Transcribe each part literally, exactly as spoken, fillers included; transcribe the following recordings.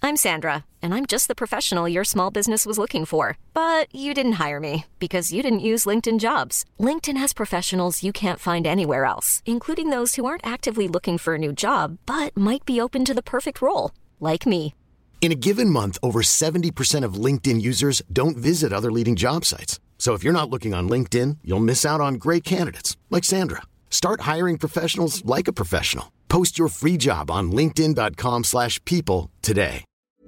I'm Sandra, and I'm just the professional your small business was looking for. But you didn't hire me because you didn't use LinkedIn Jobs. LinkedIn has professionals you can't find anywhere else, including those who aren't actively looking for a new job, but might be open to the perfect role, like me. In a given month, over seventy percent of LinkedIn users don't visit other leading job sites. So if you're not looking on LinkedIn, you'll miss out on great candidates like Sandra. Start hiring professionals like a professional. Post your free job on linkedin.com slash people today.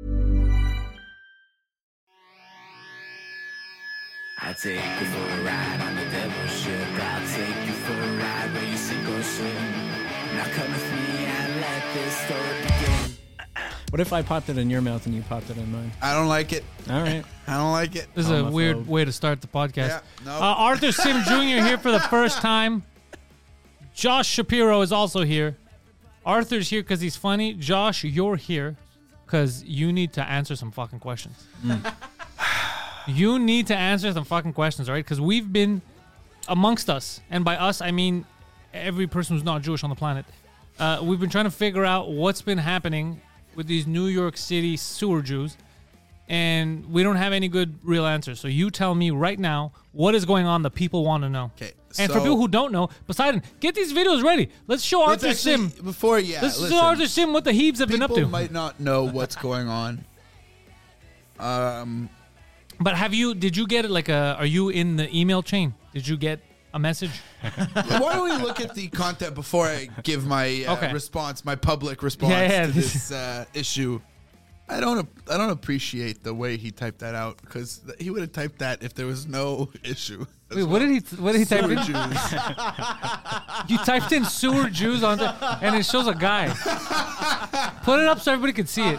I take you for a ride on the devil's ship. I'll take you for a ride where you sink or swim. Now come with me and let this story begin. What if I popped it in your mouth and you popped it in mine? I don't like it. All right. I don't like it. This is Homophobe. a weird way to start the podcast. Yeah, no. uh, Arthur Sim Junior here for the first time. Josh Shapiro is also here. Arthur's here because he's funny. Josh, you're here because you need to answer some fucking questions. Mm. You need to answer some fucking questions, all right? Because we've been amongst us, and by us, I mean every person who's not Jewish on the planet. Uh, we've been trying to figure out what's been happening with these New York City sewer Jews, and we don't have any good real answers. So you tell me right now what is going on. The people want to know. Okay. And so for people who don't know, Poseidon, get these videos ready. Let's show let's Arthur actually, Sim. Before, yeah. Let's listen, show Arthur Sim what the Hebes have been up to. People might not know what's going on. Um, But have you? Did you get it? Like a? Are you in the email chain? Did you get a message? Why don't we look at the content before I give my uh, Okay. response, my public response Yeah, yeah, to this- this uh, issue? I don't. I don't appreciate the way he typed that out because th- he would have typed that if there was no issue. as Wait, well. what did he? What did he type Sewer in? Jews. You typed in sewer Jews on the, and it shows a guy. Put it up so everybody can see it.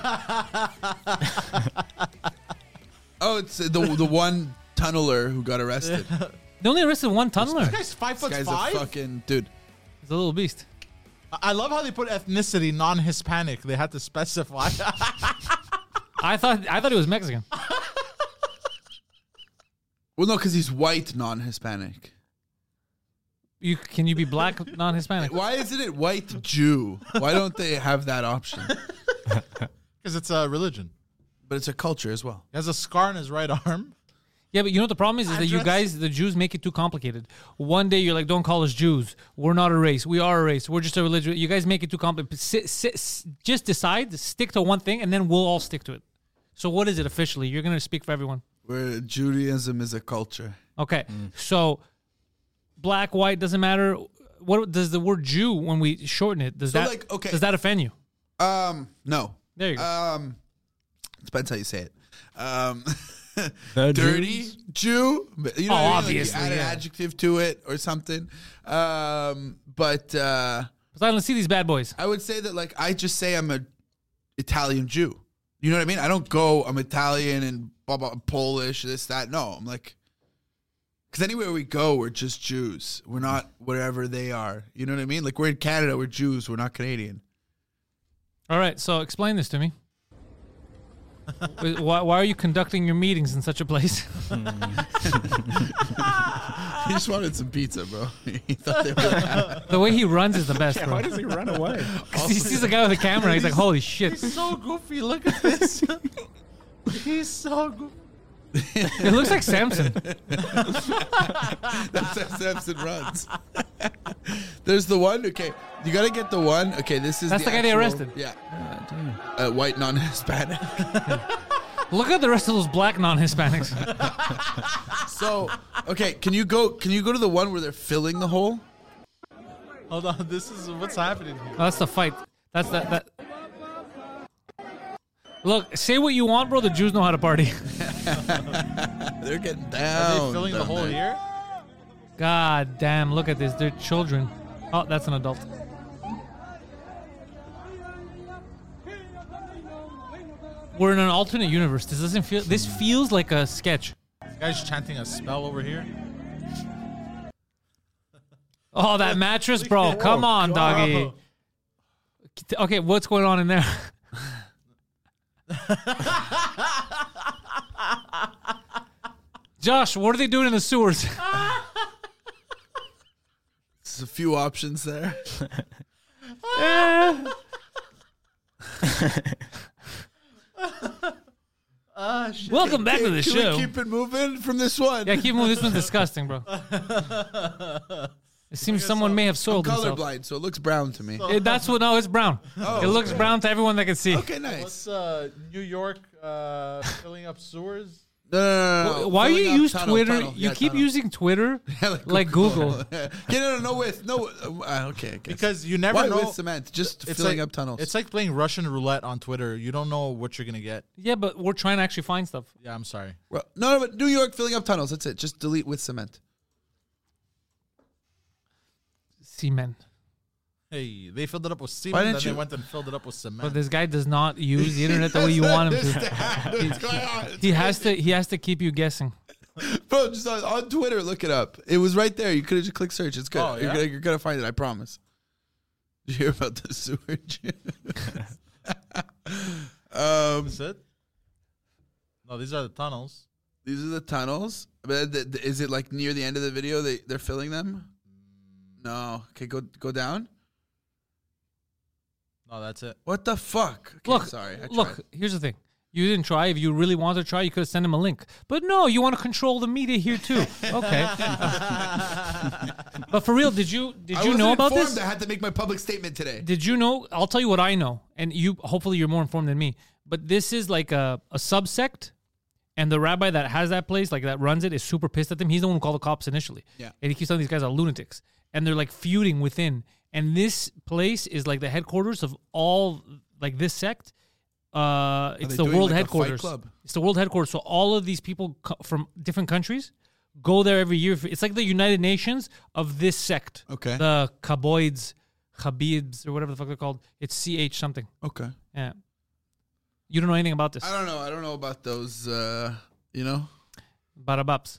Oh, it's uh, the the one tunneler who got arrested. They only arrested one tunneler. This guy's five foot This guy's five. a fucking dude. He's a little beast. I love how they put ethnicity non-Hispanic. They had to specify. I thought I thought he was Mexican. Well, no, because he's white, non-Hispanic. You can you be black, non-Hispanic? Why isn't it white Jew? Why don't they have that option? Because it's a religion. But it's a culture as well. He has a scar on his right arm. Yeah, but you know what the problem is? Is that you Address. guys, the Jews, make it too complicated. One day you're like, don't call us Jews. We're not a race. We are a race. We're just a religion. You guys make it too complicated. Sit, sit, s- just decide, stick to one thing, and then we'll all stick to it. So what is it officially? You're going to speak for everyone. Where Judaism is a culture. Okay. So black, white, doesn't matter. What does the word Jew, when we shorten it, does So, that like, okay. does that offend you? Um, no. There you go. Um, depends how you say it. Um, The dirty Jews? Jew. But, You know, Oh, what I mean? Like, obviously, you add an yeah. adjective to it or something. Um, but uh, Poseidon, let's see these bad boys. I would say that like I just say I'm a Italian Jew. You know what I mean? I don't go I'm Italian and blah, blah, Polish, this, that. No, I'm like, because anywhere we go, we're just Jews. We're not wherever they are. You know what I mean? Like we're in Canada, we're Jews. We're not Canadian. All right, so explain this to me. Wait, why, why are you conducting your meetings in such a place? He just wanted some pizza, bro. He thought they were. The way he runs is the best, bro. Why does he run away? 'Cause he sees the guy with the camera. He's like, holy shit. So goofy. Look at this. He's so goofy. It looks like Samson. That's how Samson runs. There's the one. Okay, you gotta get the one. Okay, this is That's the guy they actual- arrested. Yeah, uh, white non-Hispanic. Look at the rest of those black non-Hispanics. So, okay, can you go? Can you go to the one where they're filling the hole? Hold on. This is what's happening here. Oh, that's the fight. That's that. That. Look, say what you want, bro. The Jews know how to party. They're getting Are down. they filling the down hole there. here? God damn, look at this. They're children. Oh, that's an adult. We're in an alternate universe. This doesn't feel. This feels like a sketch. This guy's chanting a spell over here. Oh, that mattress, bro. Come on, doggy. Okay, what's going on in there? Josh, what are they doing in the sewers? There's a few options there. Ah, shit. Welcome back Can- to the can show. we keep it moving from this one? Yeah, keep moving. This one's disgusting, bro. It seems someone may have I'm soiled themselves. colorblind, so it looks brown to me. It, that's what. No, it's brown. Oh, it looks okay. brown to everyone that can see. Okay, nice. What's uh, New York uh, filling up sewers? No, no, no, no, no. Why do Filling you up use tunnel, Twitter? tunnel. You Yeah, keep tunnel. using Twitter Yeah, like Google. yeah, no, no, no, with no. Uh, okay, I guess. Because you never Why know. with cement? Just It's filling like- up tunnels. It's like playing Russian roulette on Twitter. You don't know what you're gonna get. Yeah, but we're trying to actually find stuff. Yeah, I'm sorry. Well, no, no, but New York filling up tunnels. That's it. Just delete with cement. Cement. Hey, they filled it up with Why cement, didn't then they you- went and filled it up with cement. But this guy does not use the internet the way you want him to. What's going on? It's He has to. He has to keep you guessing. Bro, just on, on Twitter, look it up. It was right there. You could have just clicked search. It's good. Oh, you're, yeah? gonna, you're gonna find it. I promise. Did you hear about the sewage? um, That's it? No, these are the tunnels. these are the tunnels. But th- th- is it like near the end of the video? They they're filling them. No. Okay, go go down. No, that's it. What the fuck? Okay, Look, sorry. I look. tried. Here's the thing. You didn't try. If you really wanted to try, you could have sent him a link. But no, you want to control the media here too. Okay. But for real, did you did I you wasn't know about informed. this? I had to make my public statement today. Did you know? I'll tell you what I know, and you hopefully you're more informed than me. But this is like a, a subsect, and the rabbi that has that place, like that runs it, is super pissed at them. He's the one who called the cops initially. Yeah. And he keeps telling these guys are lunatics, and they're like feuding within. And this place is like the headquarters of all like this sect. Uh, it's they the doing world like a Fight headquarters. Club? It's the world headquarters. So all of these people co- from different countries go there every year. It's like the United Nations of this sect. Okay. The Chaboids, Chabibs, or whatever the fuck they're called. It's C H something. Okay. Yeah. You don't know anything about this. I don't know. I don't know about those. Uh, you know. Barabaps.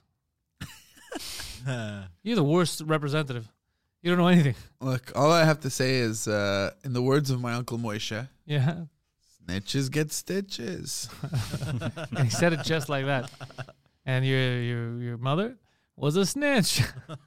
You're the worst representative. You don't know anything. Look, all I have to say is, uh, in the words of my uncle Moishe, Yeah. snitches get stitches. And he said it just like that. And your your your mother was a snitch.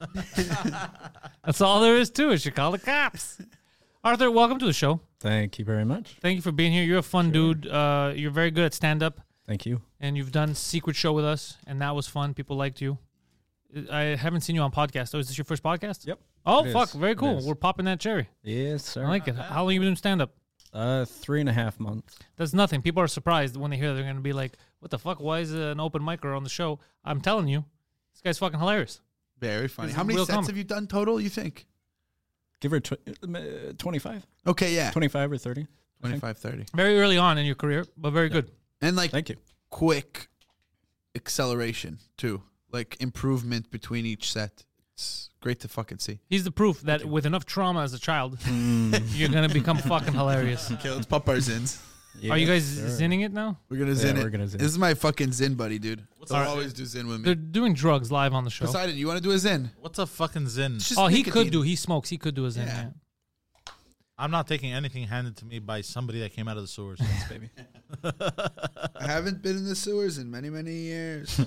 That's all there is to it. She called the cops. Arthur, welcome to the show. Thank you very much. Thank you for being here. You're a fun dude. Uh, you're very good at stand up, Thank you. and you've done Secret Show with us, and that was fun. People liked you. I haven't seen you on podcast. Oh, is this your first podcast? Yep. Oh, It fuck. is. Very It cool. is. We're popping that cherry. Yes, sir. I like it. How long you been doing stand up? Uh, three and a half months. That's nothing. People are surprised when they hear that. They're going to be like, what the fuck? Why is an open micer on the show? I'm telling you, this guy's fucking hilarious. Very funny. It's How many real sets comic. have you done total, you think? Give her tw- uh, twenty-five. Okay, yeah. twenty-five or thirty. I think. twenty-five, thirty. Very early on in your career, but very good. And like Thank you. quick acceleration, too. Like improvement between each set. It's great to fucking see. He's the proof that with enough trauma as a child, you're going to become fucking hilarious. Okay, let's pop our zins. Are you guys Yes, sir. zinning it now? We're going to Yeah, zin it. we're gonna zin. This is my fucking zin buddy, dude. They'll our- always do zin with They're me. doing drugs live on the show. Poseidon, you want to do a zin? What's a fucking zin? It's just Oh, he nicotine. could do. He smokes. He could do a zin. Yeah. Yeah. I'm not taking anything handed to me by somebody that came out of the sewers. baby. I haven't been in the sewers in many, many years.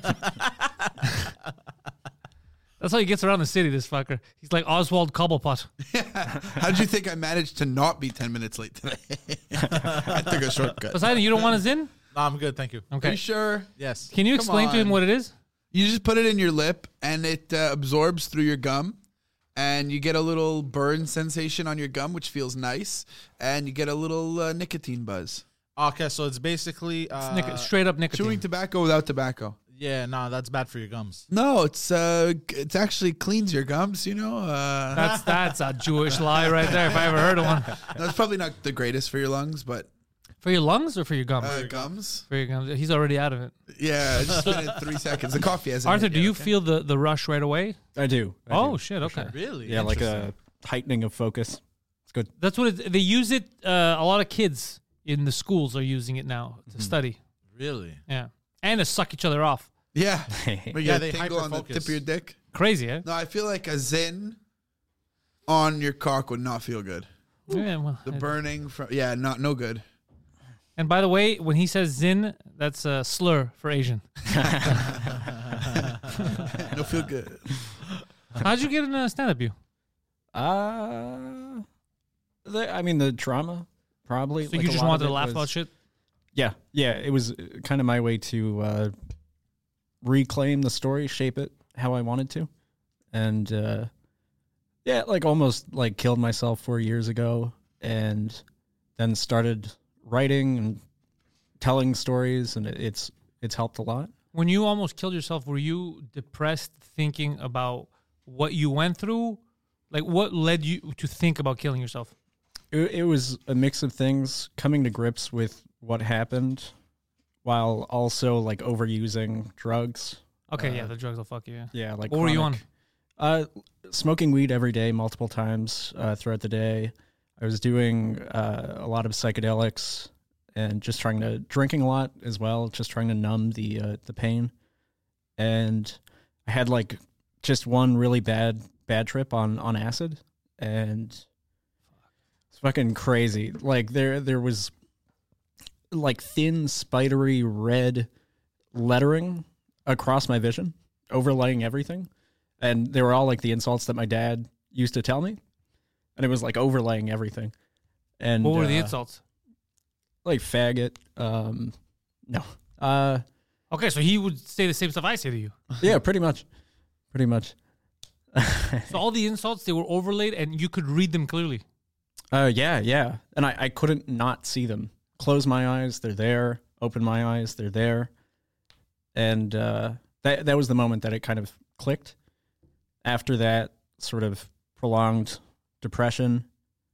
That's how he gets around the city, this fucker. He's like Oswald Cobblepot. How did you think I managed to not be ten minutes late today? I took a shortcut. Poseidon, you don't want a zin? No, I'm good, thank you. Are Okay. you sure? Yes. Can you Come explain to him on. what it is? You just put it in your lip and it uh, absorbs through your gum. And you get a little burn sensation on your gum, which feels nice. And you get a little uh, nicotine buzz. Okay, so it's basically uh, It's nic- straight up nicotine. Chewing tobacco without tobacco. yeah, no, that's bad for your gums. No, it's uh, g- it's actually cleans your gums, you know. Uh, That's that's a Jewish lie right there, if I ever heard of one. that's probably not the greatest for your lungs, but For your lungs or for your gums? uh, gums. For your gums. He's already out of it. Yeah, it's just been in three seconds. The coffee hasn't. Arthur, hit do yet, you okay? feel the, the rush right away? I do. I Oh, do, shit, for okay. Really? Yeah, like Interesting. a heightening of focus. It's good. That's what it, they use it. Uh, a lot of kids in the schools are using it now to study. Really? Yeah. And to suck each other off. Yeah, Where you Yeah, get a they tingle on the tip hyper-focus. of your dick. Crazy, eh? No, I feel like a zin on your cock would not feel good. Yeah, well, The it- burning from yeah, not no good. and by the way, when he says zin, that's a slur for Asian. No feel good. How'd you get in a stand-up you? Uh, the, I mean, the trauma, probably. So like you a just lot wanted of to it laugh was- about shit? Yeah, yeah. It was kind of my way to uh, reclaim the story, shape it how I wanted to, and uh, yeah, like almost like killed myself four years ago, and then started writing and telling stories, and it's it's helped a lot. When you almost killed yourself, were you depressed thinking about what you went through? Like, what led you to think about killing yourself? It, it was a mix of things, coming to grips with what happened, while also like overusing drugs. Okay, Uh, yeah, the drugs will fuck you. Yeah. Yeah, like What were you on? chronic- Uh, smoking weed every day, multiple times uh, throughout the day. I was doing uh, a lot of psychedelics and just trying to drinking a lot as well, just trying to numb the uh, the pain. And I had like just one really bad bad trip on on acid, and it's fucking crazy. Like there there was like thin, spidery red lettering across my vision, overlaying everything. And they were all like the insults that my dad used to tell me. And it was like overlaying everything. And What were the uh, insults? Like faggot. Um, no. Uh, Okay, so he would say the same stuff I say to you. yeah, pretty much. Pretty much. So all the insults, they were overlaid and you could read them clearly. Uh, yeah, yeah. And I, I couldn't not see them. Close my eyes, they're there. Open my eyes, they're there. And uh, that that was the moment that it kind of clicked. After that, sort of prolonged depression.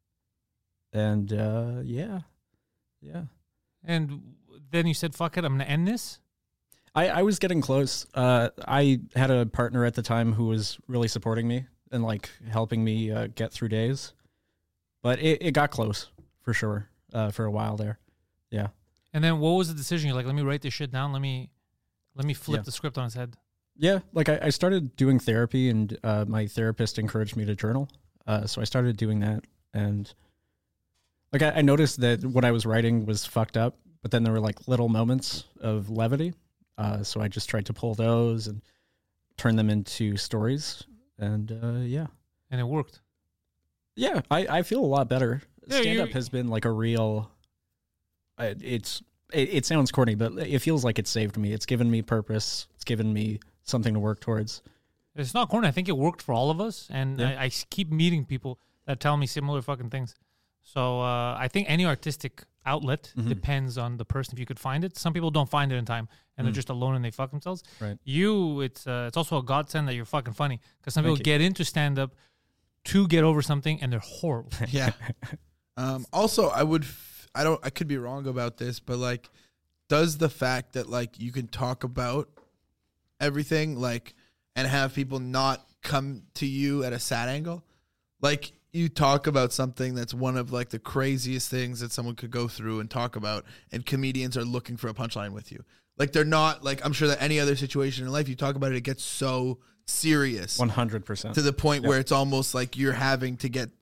And uh, yeah, yeah. And then you said, fuck it, I'm going to end this? I, I was getting close. Uh, I had a partner at the time who was really supporting me and like helping me uh, get through days. But it, it got close for sure uh, for a while there. Yeah. And then what was the decision? You're like, let me write this shit down. Let me let me flip Yeah. the script on its head. Yeah, like I, I started doing therapy, and uh, my therapist encouraged me to journal. Uh, so I started doing that, and like I, I noticed that what I was writing was fucked up, but then there were like little moments of levity. Uh, so I just tried to pull those and turn them into stories, and uh, yeah, And it worked. yeah, I, I feel a lot better. Yeah, Stand you- up has been like a real. Uh, it's it, it sounds corny, but it feels like it saved me. It's given me purpose. It's given me something to work towards. It's not corny. I think it worked for all of us. And Yeah. I, I s- keep meeting people that tell me similar fucking things. So uh, I think any artistic outlet Mhm. depends on the person if you could find it. Some people don't find it in time and they're Mm. just alone and they fuck themselves. Right. You, it's uh, it's also a godsend that you're fucking funny because some Thank people you. get into stand up to get over something and they're horrible. Yeah. um, also, I would, f- I don't, I could be wrong about this, but like, does the fact that like you can talk about everything like and have people not come to you at a sad angle, like you talk about something that's one of like the craziest things that someone could go through and talk about, and comedians are looking for a punchline with you. Like they're not like, I'm sure that any other situation in life you talk about it, it gets so serious One hundred percent. to the point Yep. where it's almost like you're having to get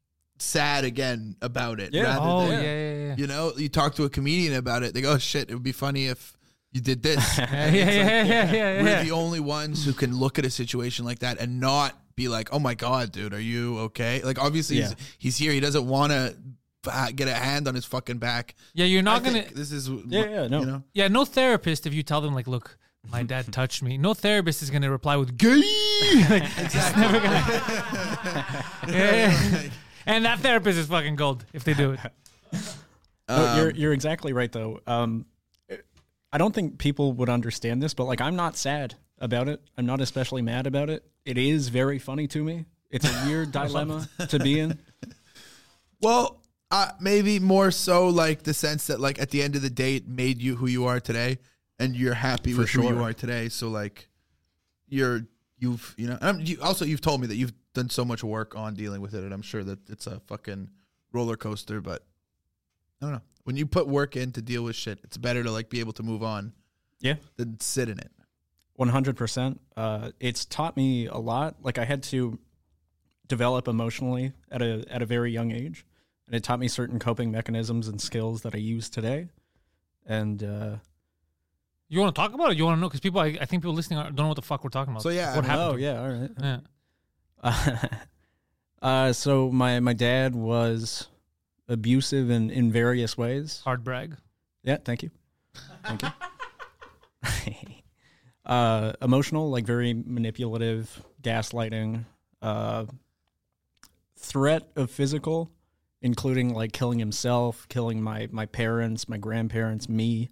sad again about it. Yeah. rather Oh, than, yeah, yeah, yeah. You know, you talk to a comedian about it, they go, oh, shit, it would be funny if you did this. Yeah, yeah, yeah, yeah, yeah, yeah, We're yeah. the only ones who can look at a situation like that and not be like, oh my God, dude, are you okay? Like, obviously, Yeah. he's, he's here. He doesn't want to get a hand on his fucking back. Yeah, you're I not going think to. This is, Yeah, yeah, no. You know? Yeah, no therapist, if you tell them, like, look, my dad touched me, no therapist is going to reply with gay. Like, it's never going to. Yeah. And that therapist is fucking gold if they do it. No, you're Um, you're exactly right though. Um, I don't think people would understand this, but like I'm not sad about it. I'm not especially mad about it. It is very funny to me. It's a weird dilemma to be in. Well, uh, maybe more so like the sense that like at the end of the day, it made you who you are today, and you're happy For with who you sure. are today. So like, you're you've you know. Um, you, also, you've told me that you've done so much work on dealing with it, and I'm sure that it's a fucking roller coaster. But I don't know. When you put work in to deal with shit, it's better to like be able to move on Yeah, than sit in it. one hundred percent. Uh, it's taught me a lot. Like I had to develop emotionally at a at a very young age, and it taught me certain coping mechanisms and skills that I use today. And uh, You want to talk about it? You want to know? Because people, I, I think people listening are- don't know what the fuck we're talking about. So, yeah, what I happened? oh to yeah, all right. him? Yeah. uh, so my my dad was abusive in, in various ways. Hard brag. Yeah, thank you. Thank you. uh, emotional, like very manipulative, gaslighting, uh, threat of physical, including like killing himself, killing my, my parents, my grandparents, me.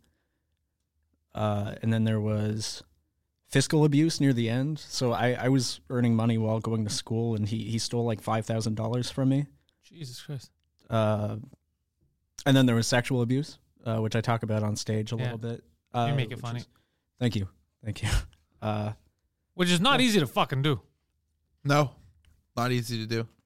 Uh, and then there was fiscal abuse near the end. So I, I was earning money while going to school, and he, he stole like five thousand dollars from me. Jesus Christ. Uh, and then there was sexual abuse, uh, which I talk about on stage a Yeah. little bit. Uh, You make it which funny. is- thank you. Thank you. Uh, Which is not easy to fucking do. No, not easy to do.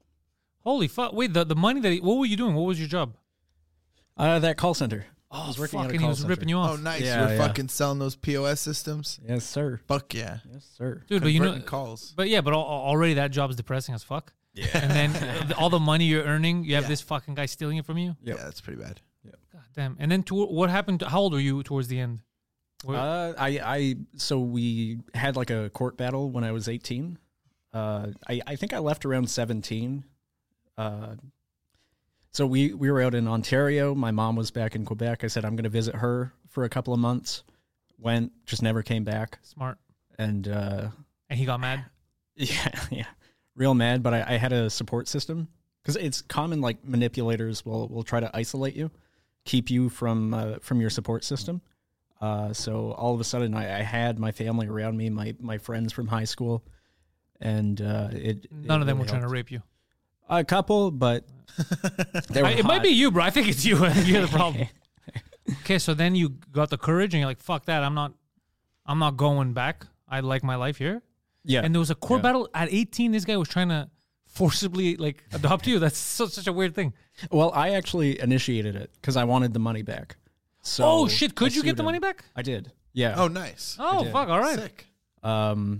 Holy fuck. Wait, the, the money that he, what were you doing? What was your job? uh, that call center. Oh, I was working at a fucking, he call was center. ripping you off. Oh, nice. Yeah, You're yeah. fucking selling those P O S systems. Yes, sir. Fuck yeah. Yes, sir. Dude, but you know, Converting calls. but yeah, but al- already that job is depressing as fuck. Yeah. And then uh, all the money you're earning, you have Yeah. this fucking guy stealing it from you. Yep. Yeah, that's pretty bad. God damn. And then to, what happened? To, how old were you towards the end? Where- Uh, I, I, so we had like a court battle when I was eighteen. Uh, I, I think I left around seventeen. Uh, so we, we were out in Ontario. My mom was back in Quebec. I said, I'm going to visit her for a couple of months. Went, just never came back. Smart. And, uh, And he got mad. yeah, yeah, real mad. But I, I had a support system, because it's common, like manipulators will, will try to isolate you, keep you from, uh, from your support system. Uh, so all of a sudden I, I had my family around me, my, my friends from high school, and, uh, it, None it of them really were trying to helped. rape you. A couple, but they were I, it might hot. be you, bro. I think it's you. You're the problem. Okay, so then you got the courage and you're like, fuck that. I'm not, I'm not going back. I like my life here. Yeah. And there was a court Yeah. battle at eighteen. This guy was trying to forcibly like adopt you. That's so, such a weird thing. Well, I actually initiated it because I wanted the money back. So oh shit! I Could you get sued the him. money back? I did. Yeah. Oh, nice. Oh did. fuck! All right. Sick. Um.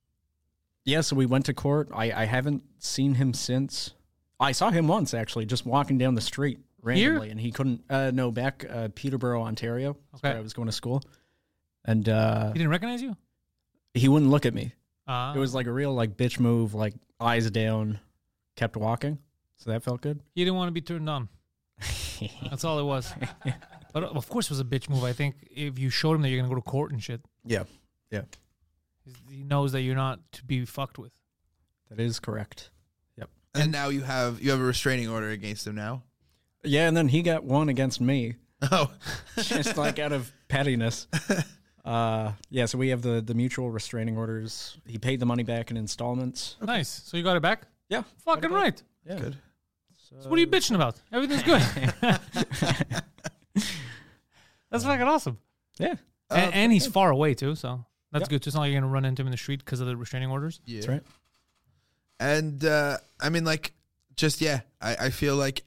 Yeah. So we went to court. I I haven't seen him since. I saw him once actually, just walking down the street randomly, and he couldn't. Uh, no, back uh, Peterborough, Ontario. That's Okay. where I was going to school, and uh, He didn't recognize you. he wouldn't look at me. Uh, It was like a real like bitch move, like eyes down, kept walking. So that felt good. he didn't want to be turned on. That's all it was. But of course, it was a bitch move. I think if you showed him that you're gonna go to court and shit, Yeah. Yeah. he knows that you're not to be fucked with. That is correct. And now you have you have a restraining order against him now. Yeah, and then he got one against me, Oh, just like out of pettiness. Uh, yeah, so we have the the mutual restraining orders. He paid the money back in installments. Nice. So you got it back. Yeah, Fucking right. yeah. good. So what are you bitching about? Everything's good. That's fucking awesome. Yeah, and, and he's far away too, so that's Yep. good. It's not like you're gonna run into him in the street because of the restraining orders. Yeah. that's right. And uh, I mean, like, just yeah, I, I feel like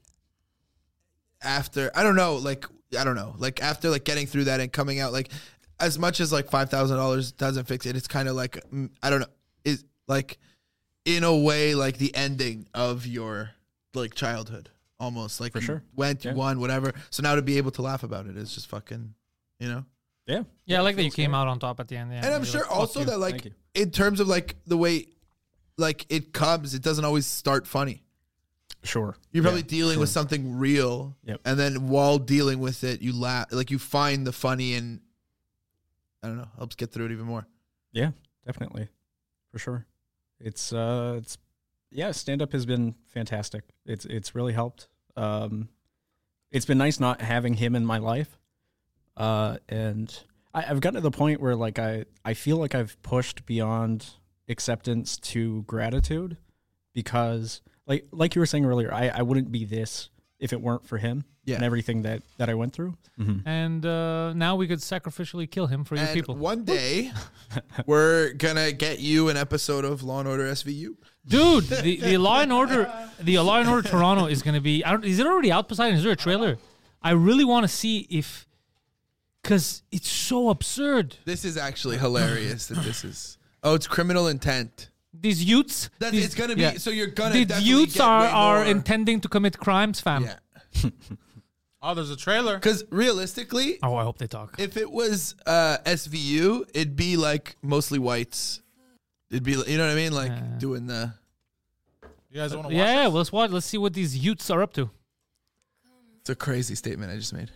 after I don't know, like I don't know, like after like getting through that and coming out, like as much as like five thousand dollars doesn't fix it, it's kind of like mm, I don't know, is like in a way like the ending of your like childhood, almost like For you sure. went, you Yeah. won, whatever. So now to be able to laugh about it is just fucking, you know. Yeah, Yeah, I like that you came out on top at the end. Yeah, And I'm You're sure like, fuck also you. that like Thank you. in terms of like the way like it comes, it doesn't always start funny. sure. You're probably Yeah, dealing sure. with something real, Yep. and then while dealing with it, you laugh, like you find the funny, and I don't know, helps get through it even more. Yeah, definitely, for sure. It's uh, it's yeah, stand up has been fantastic. It's it's really helped. Um, it's been nice not having him in my life, uh, and I, I've gotten to the point where like I I feel like I've pushed beyond acceptance to gratitude, because like like you were saying earlier, I I wouldn't be this if it weren't for him Yeah. and everything that that I went through. And uh, now we could sacrificially kill him for you And people. one day, we're gonna get you an episode of Law and Order S V U. Dude, the, the Law and Order, the Law and Order Toronto is going to be. I don't. Is it already out? Poseidon? Is there a trailer? I really want to see if, because it's so absurd. This is actually hilarious. that this is oh, it's criminal intent. These youths. That's these, it's gonna be yeah. so you're gonna These definitely youths get are way are more. intending to commit crimes, fam. Yeah, Oh, there's a trailer. because realistically, Oh, I hope they talk. if it was uh, S V U, it'd be like mostly whites. It'd be, you know what I mean, like Yeah. doing the. You guys want to watch Yeah, this? yeah. Well, let's watch. Let's see what these youths are up to. It's a crazy statement I just made.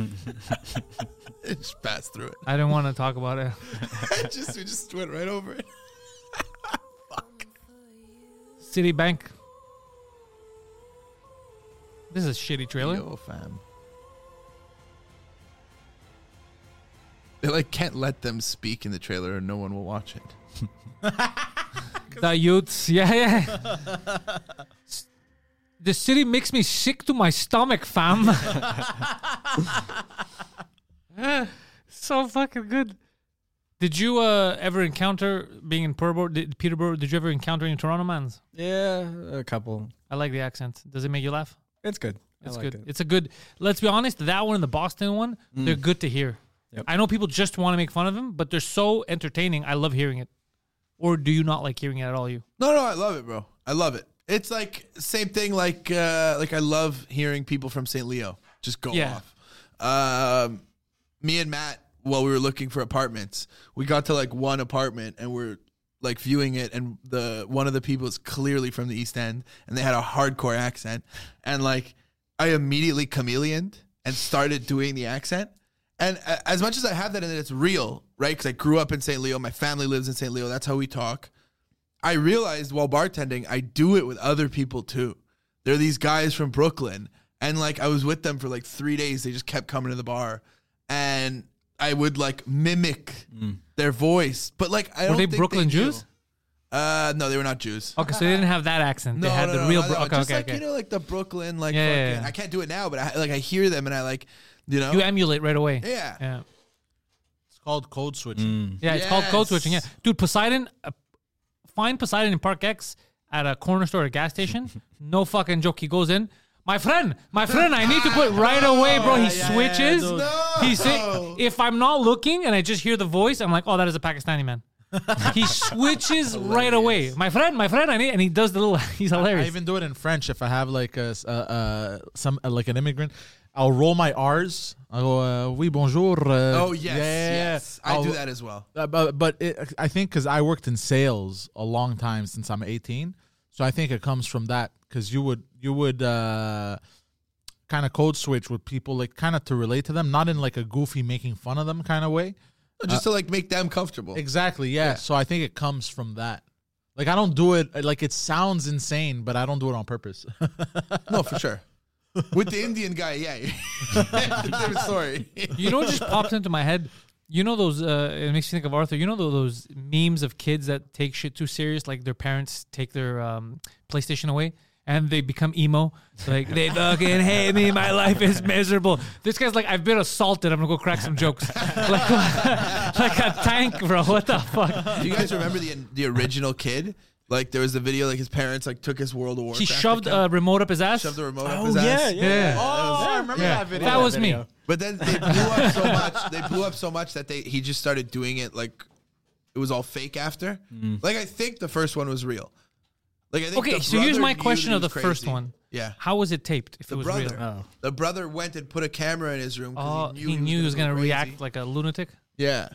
It just passed through it. I didn't want to talk about it. it just we just went right over it. Fuck. Citibank. This is a shitty trailer. Yo, fam. They like can't let them speak in the trailer, or no one will watch it. The youths, yeah, yeah. The city makes me sick to my stomach, fam. So fucking good. Did you uh, ever encounter being in Peterborough? Did, Peterborough? Did you ever encounter any Toronto mans? Yeah, a couple. I like the accent. Does it make you laugh? It's good. It's I good. liked it. It's a good. Let's be honest. That one and the Boston one, Mm. they're good to hear. Yep. I know people just want to make fun of them, but they're so entertaining. I love hearing it. Or do you not like hearing it at all? You? No, no, I love it, bro. I love it. It's like same thing. Like, uh, like I love hearing people from Saint Leo just go Yeah. off. Um, me and Matt, while we were looking for apartments, we got to like one apartment and we're like viewing it, and the one of the people is clearly from the East End, and they had a hardcore accent, and like I immediately chameleoned and started doing the accent. And uh, as much as I have that and it's real, right? Because I grew up in Saint Leo, my family lives in Saint Leo. That's how we talk. I realized while bartending, I do it with other people too. There are these guys from Brooklyn, and like I was with them for like three days. They just kept coming to the bar, and I would like mimic Mm. their voice. But like, I Were don't they think Brooklyn they knew. Jews? Uh, no, they were not Jews. Okay, so they didn't have that accent. They No, had no, the no, real. no, Bro- no, okay, just okay, like okay. you know, like the Brooklyn, like Yeah, yeah, fucking. yeah. I can't do it now, but I like I hear them and I like, you know, You emulate right away. yeah. Yeah. It's called code switching. Yeah, it's called code Yes. switching. Yeah, dude, Poseidon, uh, find Poseidon in Park X at a corner store or a gas station. No fucking joke. He goes in. My friend, my friend, I need to put right away, bro. He Yeah, yeah, switches. dude. No. He say, if I'm not looking and I just hear the voice, I'm like, oh, that is a Pakistani man. He switches right away. My friend, my friend, I need, and he does the little. He's hilarious. I even do it in French if I have like a s- uh, uh, some uh, like an immigrant. I'll roll my R's. I'll go, uh, oui, bonjour. Uh, Oh yes, yes. I I'll- do that as well. Uh, but but it, I think because I worked in sales a long time since I'm eighteen, so I think it comes from that. Because you would you would uh, kind of code switch with people, like kind of to relate to them, not in like a goofy making fun of them kind of way. Just to like make them comfortable. Exactly. Yeah. Yeah. So I think it comes from that. Like I don't do it like it sounds insane, but I don't do it on purpose. No, for sure. With the Indian guy, yeah. Different story. You know what just popped into my head? You know those, uh, it makes you think of Arthur. You know tho- those memes of kids that take shit too serious, like their parents take their um, PlayStation away and they become emo. Like, they fucking hate me. My life is miserable. This guy's like, I've been assaulted. I'm going to go crack some jokes. like, like a tank, bro. What the fuck? Do you guys remember the the original kid? Like there was the video, like his parents like took his World of Warcraft. He shoved a account, remote up his ass. shoved the remote up Oh his yeah, ass. yeah. Yeah. Oh, I remember Yeah. that video. That was me. video. But then they blew up so much. They blew up so much that they he just started doing it like it was all fake after. Like I think the first one was real. Like I think Okay, the so here's brother my knew question that of he the was first crazy. one. Yeah. How was it taped if The it was brother. real? Oh. The brother went and put a camera in his room Oh, because he he knew knew he was going to go crazy. react like a lunatic? Yeah.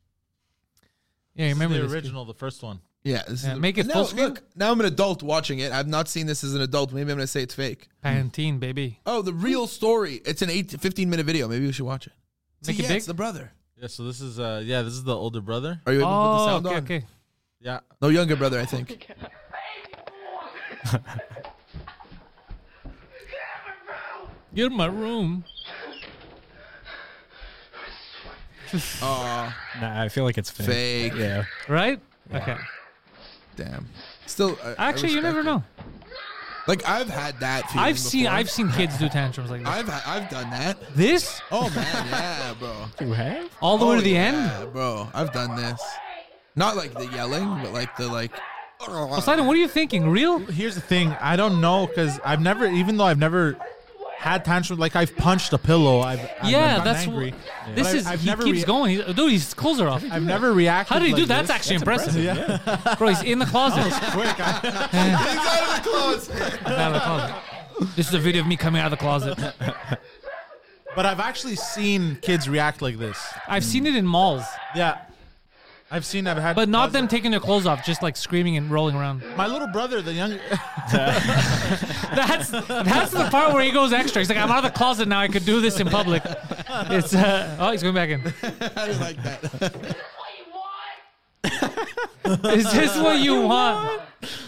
Yeah, you remember the this kid. original, the first one. Yeah, this Yeah, is make it now, full screen. Look, now I'm an adult watching it. I've not seen this as an adult. Maybe I'm going to say it's fake. Pantene, baby. Oh, the real story. It's an eight, fifteen minute video. Maybe we should watch it. Make See, it yeah, big? it's the brother. Yeah. So this is uh yeah this is the older brother. Are you able to put the Oh, sound okay, on? okay. Yeah. No, younger brother, I think. Get in my room. Oh, Nah, I feel like it's fake. fake. Yeah. Right? Okay. Damn. Still, I, I Actually, you respect never it. know. Like I've had that. Feeling I've seen before. I've seen kids do tantrums like this. I've ha- I've done that. This Oh man, yeah, bro. You have? all the way Oh, to the yeah, end. bro. I've done this. Not like the yelling, but like the like. Poseidon, what are you thinking? Real? Here's the thing. I don't know because I've never, even though I've never had tantrums, like I've punched a pillow. I've, I've Yeah, gotten that's angry. what, But this I've- is. I've he never keeps rea- going. He's, dude, his clothes are off. I've never reacted. How did he do? like That's this. actually impressive. Yeah. Bro, he's in the closet. He's out of the closet. He's out of the closet. This is a video of me coming out of the closet. But I've actually seen kids react like this. I've seen it in malls. Yeah. I've seen. I've had, But not them cousins- taking their clothes off, just like screaming and rolling around. My little brother, the young. That's that's the part where he goes extra. He's like, I'm out of the closet now. I could do this in public. It's uh, oh, he's going back in. I don't like that. Is this what you want?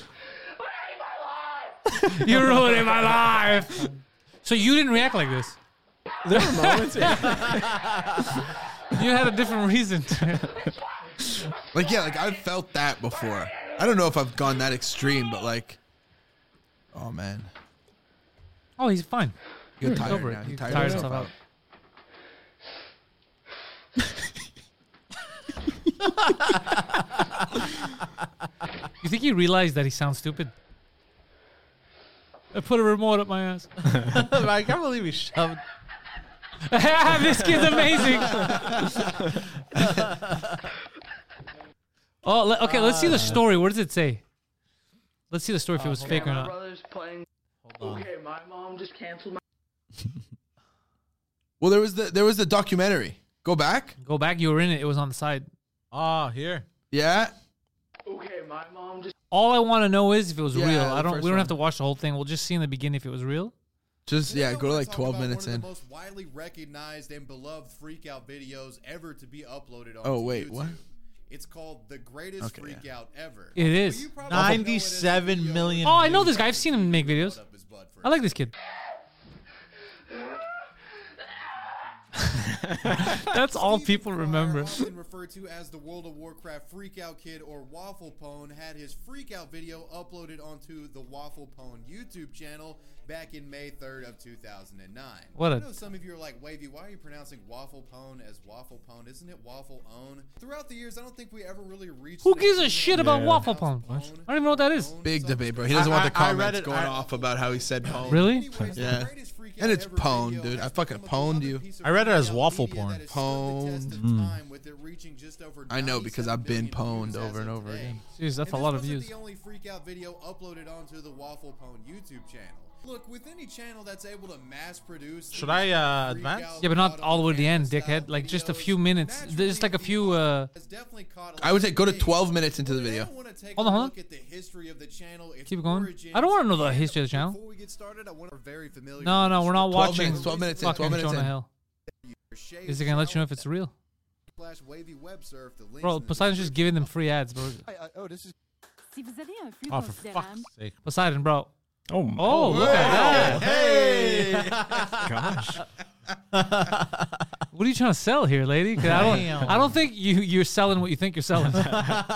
You're ruining my life. So you didn't react like this. There were moments. You had a different reason. Like, yeah, like I've felt that before. I don't know if I've gone that extreme, but like, oh man, Oh, he's fine. you're He's tired over now. it. He He's tired, tired himself himself out. You think he realized that he sounds stupid? I put a remote up my ass. I can't believe he shoved. This kid's amazing. Oh, le- okay. Let's see the story. What does it say? Let's see the story if it was fake or my not. brother's playing. Okay, my mom just canceled my. Well, there was the there was the documentary. Go back. Go back. You were in it. It was on the side. Oh, here. Yeah. Okay, my mom just. All I want to know is if it was Yeah, real. the I don't. first We don't have one. to watch the whole thing. We'll just see in the beginning if it was real. Just yeah, go to like twelve minutes one in. Of the most widely recognized and beloved freak out videos ever to be uploaded on Oh, wait, YouTube. what? It's called the greatest Okay, freak yeah. out ever. It is. You probably know it as the ninety-seven video million. Oh, I know this guy. I've seen him make videos. up his butt for I like this kid. That's all Stephen people Fry, remember. often referred to as the World of Warcraft Freak Out Kid or Waffle Pwn, had his Freak Out video uploaded onto the Waffle Pwn YouTube channel back in May third of two thousand nine. What I a- know some of you are like, Wavy, why are you pronouncing Waffle Pwn as Waffle Pwn? Isn't it Waffle Own? Throughout the years, I don't think we ever really reached. Who an gives a agreement shit on about the Waffle House Pwn? Pwn, I don't even know what that is. Pwn Big subject. debate, bro. He doesn't want the I- I read comments it- going I- off about how he said pwn. Really? Anyways, the Yeah. greatest freak And out it's ever pwned, video dude. has I fucking become a pwned beloved you. piece of I read it as freak out waffle media porn. that has stood the test of Pwned. time, with it reaching just over I know, because I've been ninety-seven pwned million over views and as over of today. again. Jeez, that's And a this lot of wasn't views. the only freak out video uploaded onto the Waffle Pwn YouTube channel. Look, with any channel that's able to mass produce. Should these I, uh, freak advance? out Yeah, but not all the way to the end, style dickhead. Like just a videos, few minutes. naturally Just like a few. uh has definitely caught a I would lot say go to of twelve hate. minutes into the But video. I don't wanna take Hold a on, hold look on. at the history of the channel, its Keep going. origins, I don't wanna know the and history of the channel. Before we get started, I want- we're very familiar No, with no, the we're not twelve watching. minutes, twelve minutes in, fucking twelve minutes Jonah in. Hill. Shave Is it gonna let you know if Shower it's real? slash wavy web surf, the links Bro, in the Poseidon's just giving them free ads, bro. oh, this is Si vous avez un flux Oh, for considérable, fuck's sake. Poseidon, bro. Oh, my Oh, look at that. Hey! gosh. What are you trying to sell here, lady? 'Cause I Damn. don't. I don't think you you're selling what you think you're selling. Hey,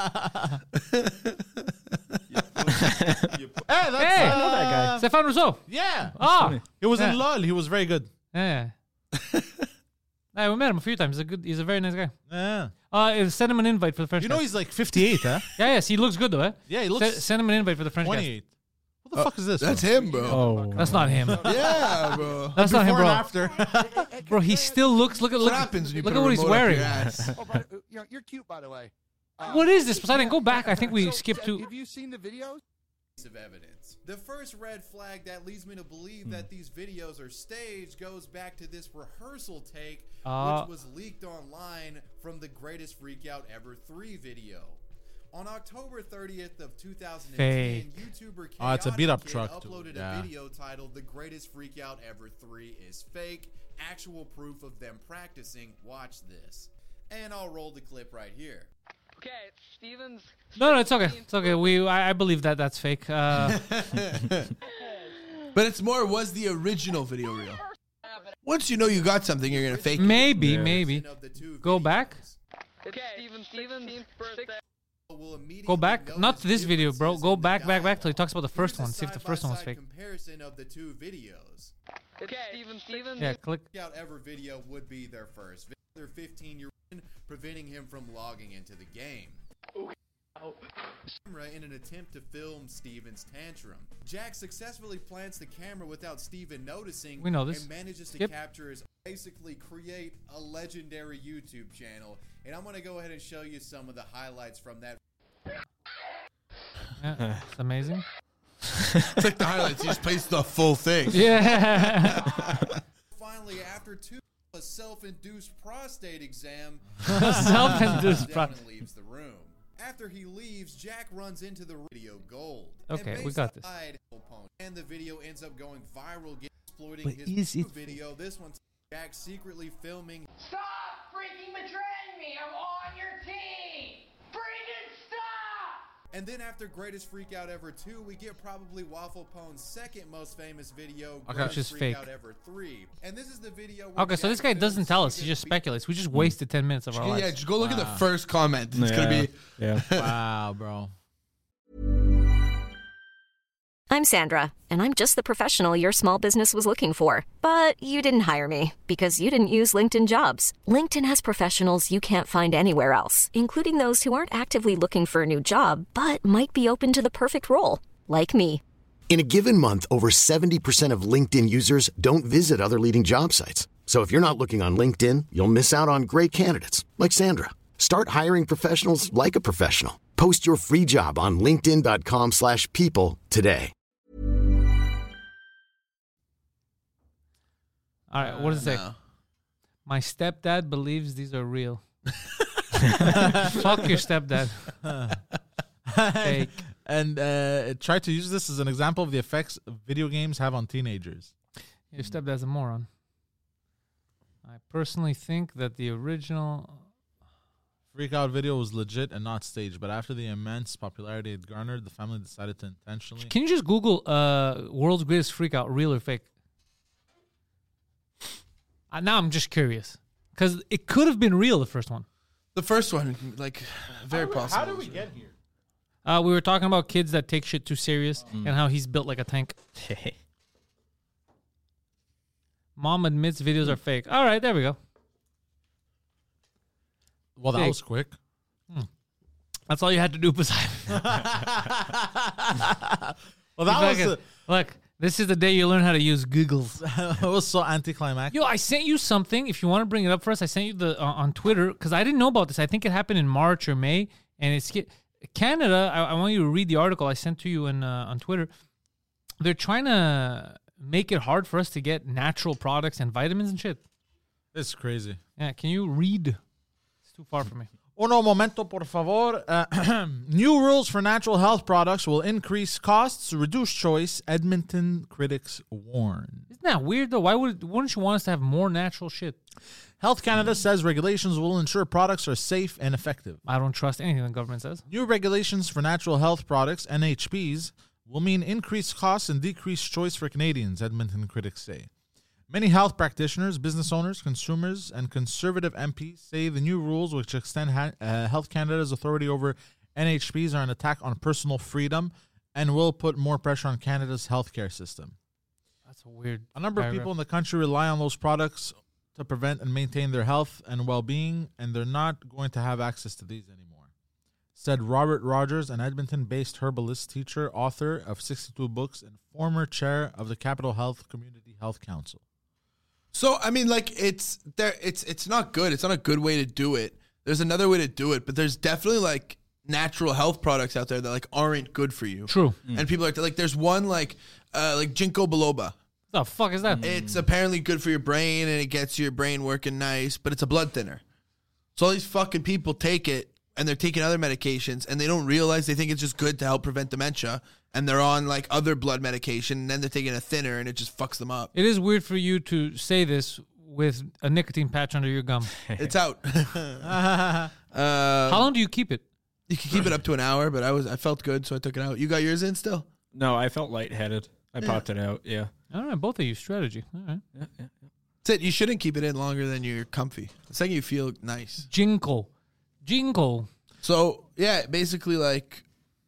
that's Hey! I know that guy. uh, Stefan Rousseau. Yeah. Ah, He was Yeah. in LOL. He was very good. yeah. Hey, we met him a few times. He's a good. He's a very nice guy. Yeah. Uh, send him an invite for the French. You know guy. he's like fifty-eight, huh? Yeah, yes, he looks good though. Eh? Yeah, he Se- looks send him an invite for the French guy. twenty-eight. What the fuck is this? That's bro? him, bro. Oh, That's not him. Yeah, bro. That's not him, Before bro. and after. Bro, he still looks. Look at That's look. what happens when you look put at a what he's remote up wearing. your ass. Oh, but, uh, you're, you're cute, by the way. Uh, What is this, Poseidon? Go back. I think we so, skipped uh, to. Have you seen the videos? piece of evidence. The first red flag that leads me to believe that these videos are staged goes back to this rehearsal take, Uh, which was leaked online from the Greatest Freak Out Ever three video. On October thirtieth of two thousand ten, Fake. YouTuber Oh, it's a Chaotic beat-up Kid truck, too. uploaded Yeah. a video titled "The Greatest Freak Out Ever three is Fake." Actual proof of them practicing. Watch this, and I'll roll the clip right here. Okay, Stevens. No, no, it's okay. It's okay. We, I, I believe that that's fake. Uh, But it's more, was the original video real? Once you know you got something, you're gonna fake it. maybe, Yeah. maybe. Of the two Go videos. back. Okay, Stevens. Stevens. birthday. Will immediately Go back. Not notice to this video, bro. differences Go in the back, back, back till he dialogue. talks about the first Here's a one. See if the first one was side-by-side fake. Comparison of the two videos. Okay, Stevens. Stevens. Yeah, click. Freak Out Ever video would be their first. Their fifteen-year-old preventing him from logging into the game. Camera in an attempt to film Steven's tantrum. Jack successfully plants the camera without Steven noticing. We know this. And manages to Yep. capture his, basically create a legendary YouTube channel. And I'm gonna go ahead and show you some of the highlights from that. Yeah, it's amazing. It's like the highlights. He just plays the full thing. Yeah. Finally, after two a self-induced prostate exam, Self-induced down prostate. and leaves the room. After he leaves, Jack runs into the video gold. Okay, And we got this. based on- And the video ends up going viral, getting exploiting But his is new it- video. This one's Jack secretly filming. Stop freaking betraying me! I'm on your team! Freaking stop! And then after Greatest Freakout Ever two, we get probably Waffle Pone's second most famous video, Okay. Greatest Which is Freakout fake. Ever three. And this is the video where Okay, so this Jack guy films doesn't tell us. He secret just beat- speculates. We just wasted ten minutes of our Yeah, lives. just go look at the first comment. It's Yeah. gonna be Yeah. Wow, bro. I'm Sandra, and I'm just the professional your small business was looking for. But you didn't hire me because you didn't use LinkedIn Jobs. LinkedIn has professionals you can't find anywhere else, including those who aren't actively looking for a new job, but might be open to the perfect role, like me. In a given month, over seventy percent of LinkedIn users don't visit other leading job sites. So if you're not looking on LinkedIn, you'll miss out on great candidates like Sandra. Start hiring professionals like a professional. Post your free job on linkedin dot com slash people today. All right, what does it say? No. My stepdad believes these are real. Fuck your stepdad. Fake. And uh, try to use this as an example of the effects video games have on teenagers. Your stepdad's a moron. I personally think that the original. Freak Out video was legit and not staged, but after the immense popularity it garnered, the family decided to intentionally. Can you just Google uh, world's greatest freakout, real or fake? Uh, now I'm just curious because it could have been real. The first one. the first one, like very possible. How did we get here? Uh, we were talking about kids that take shit too serious and how he's built like a tank. Mom admits videos are fake. All right, there we go. Well, that Fake. was quick. That's all you had to do, Poseidon. Well, that You was fucking- a, Look, this is the day you learn how to use Googles. it was so anticlimactic. Yo, I sent you something. If you want to bring it up for us, I sent you the uh, on Twitter because I didn't know about this. I think it happened in March or May, and it's Canada. I, I want you to read the article I sent to you in, uh, on Twitter. They're trying to make it hard for us to get natural products and vitamins and shit. It's crazy. Yeah, can you read? It's too far for me. Uno momento, por favor. Uh, new rules for natural health products will increase costs, reduce choice. Edmonton critics warn. Isn't that weird though? Why would wouldn't you want us to have more natural shit? Health Canada says regulations will ensure products are safe and effective. I don't trust anything the government says. New regulations for natural health products, N H Ps, will mean increased costs and decreased choice for Canadians, Edmonton critics say. Many health practitioners, business owners, consumers, and conservative M Ps say the new rules, which extend ha- uh, Health Canada's authority over N H Ps, are an attack on personal freedom and will put more pressure on Canada's healthcare system. That's a weird. A number of paragraph. people in the country rely on those products to prevent and maintain their health and well-being, and they're not going to have access to these anymore, said Robert Rogers, an Edmonton-based herbalist, teacher, author of sixty-two books, and former chair of the Capital Health Community Health Council. So I mean, like it's there. It's it's not good. It's not a good way to do it. There's another way to do it, but there's definitely like natural health products out there that like aren't good for you. True. And people are like, like there's one like uh, like ginkgo biloba. The fuck is that? It's apparently good for your brain and it gets your brain working nice, but it's a blood thinner. So all these fucking people take it and they're taking other medications and they don't realize they think it's just good to help prevent dementia. And they're on like other blood medication and then they're taking a thinner and it just fucks them up. It is weird for you to say this with a nicotine patch under your gum. It's out. uh, How long do you keep it? You can keep it up to an hour, but I was I felt good, so I took it out. You got yours in still? No, I felt lightheaded. I Yeah. popped it out. Yeah. All right, both of you strategy. All right. Yeah, yeah, yeah. That's it. You shouldn't keep it in longer than you're comfy. It's like you feel nice. Jinko. Jinko. So yeah, basically like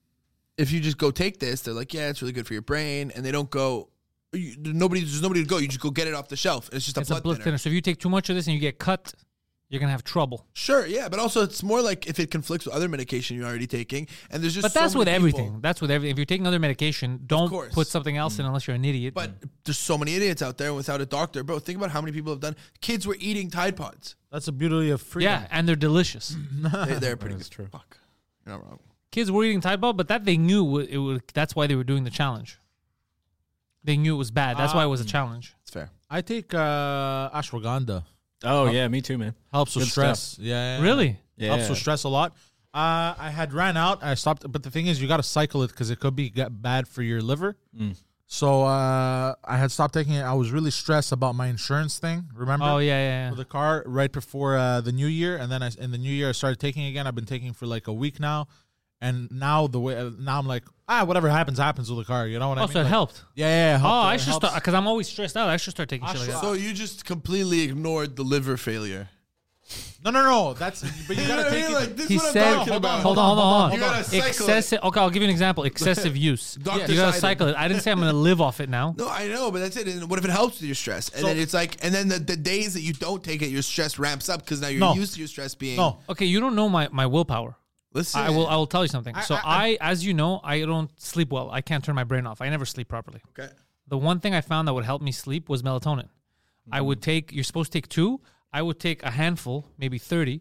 if you just go take this, they're like, yeah, it's really good for your brain, and they don't go. You, nobody, there's nobody to go. You just go get it off the shelf. It's just a It's blood, a blood thinner. thinner. So if you take too much of this and you get cut, you're gonna have trouble. Sure, yeah, but also it's more like if it conflicts with other medication you're already taking, and there's just. But so that's many with people- everything. That's with everything. If you're taking other medication, don't course. put something else in unless you're an idiot. But there's so many idiots out there without a doctor, bro. Think about how many people have done. Kids were eating Tide Pods. That's the beauty of freedom. yeah, and they're delicious. They, they're pretty That's good. true. Fuck, you're not wrong. Kids were eating Tide Pod, but that they knew wa- it would. That's why they were doing the challenge. They knew it was bad. That's why it was a challenge. It's fair. I take uh, ashwagandha. Oh, yeah, me too, man. Helps with Good stress. stuff. Yeah, yeah, yeah. Really? Yeah. Helps with stress a lot. Uh, I had ran out. I stopped, but the thing is, you got to cycle it because it could be get bad for your liver. Mm. So uh, I had stopped taking it. I was really stressed about my insurance thing. Remember? Oh yeah, yeah, yeah. For the car right before uh, the new year, and then I, in the new year I started taking again. I've been taking for like a week now, and now the way uh, now I'm like ah whatever happens happens with the car. You know what Oh, I mean? so it Like, helped. Yeah, yeah. It helped. Oh, It I should helps. start because I'm always stressed out. I should start taking I shit like should- that. So you just completely ignored the liver failure. No, no, no. That's but you You know gotta what I take mean? it. Like, this is He what I'm said, talking hold on, about. hold on, hold on. You gotta cycle it. Excessive. Okay, I'll give you an example. Excessive use. Doctor You gotta cited. cycle it. I didn't say I'm gonna live off it now. No, I know, but that's it. And what if it helps with your stress? And So- then it's like, and then the, the days that you don't take it, your stress ramps up because now you're No. used to your stress being. No. Okay, you don't know my my willpower. Listen. I will. I will tell you something. I- So I- I, as you know, I don't sleep well. I can't turn my brain off. I never sleep properly. Okay. The one thing I found that would help me sleep was melatonin. I would take. You're supposed to take two. I would take a handful, maybe thirty.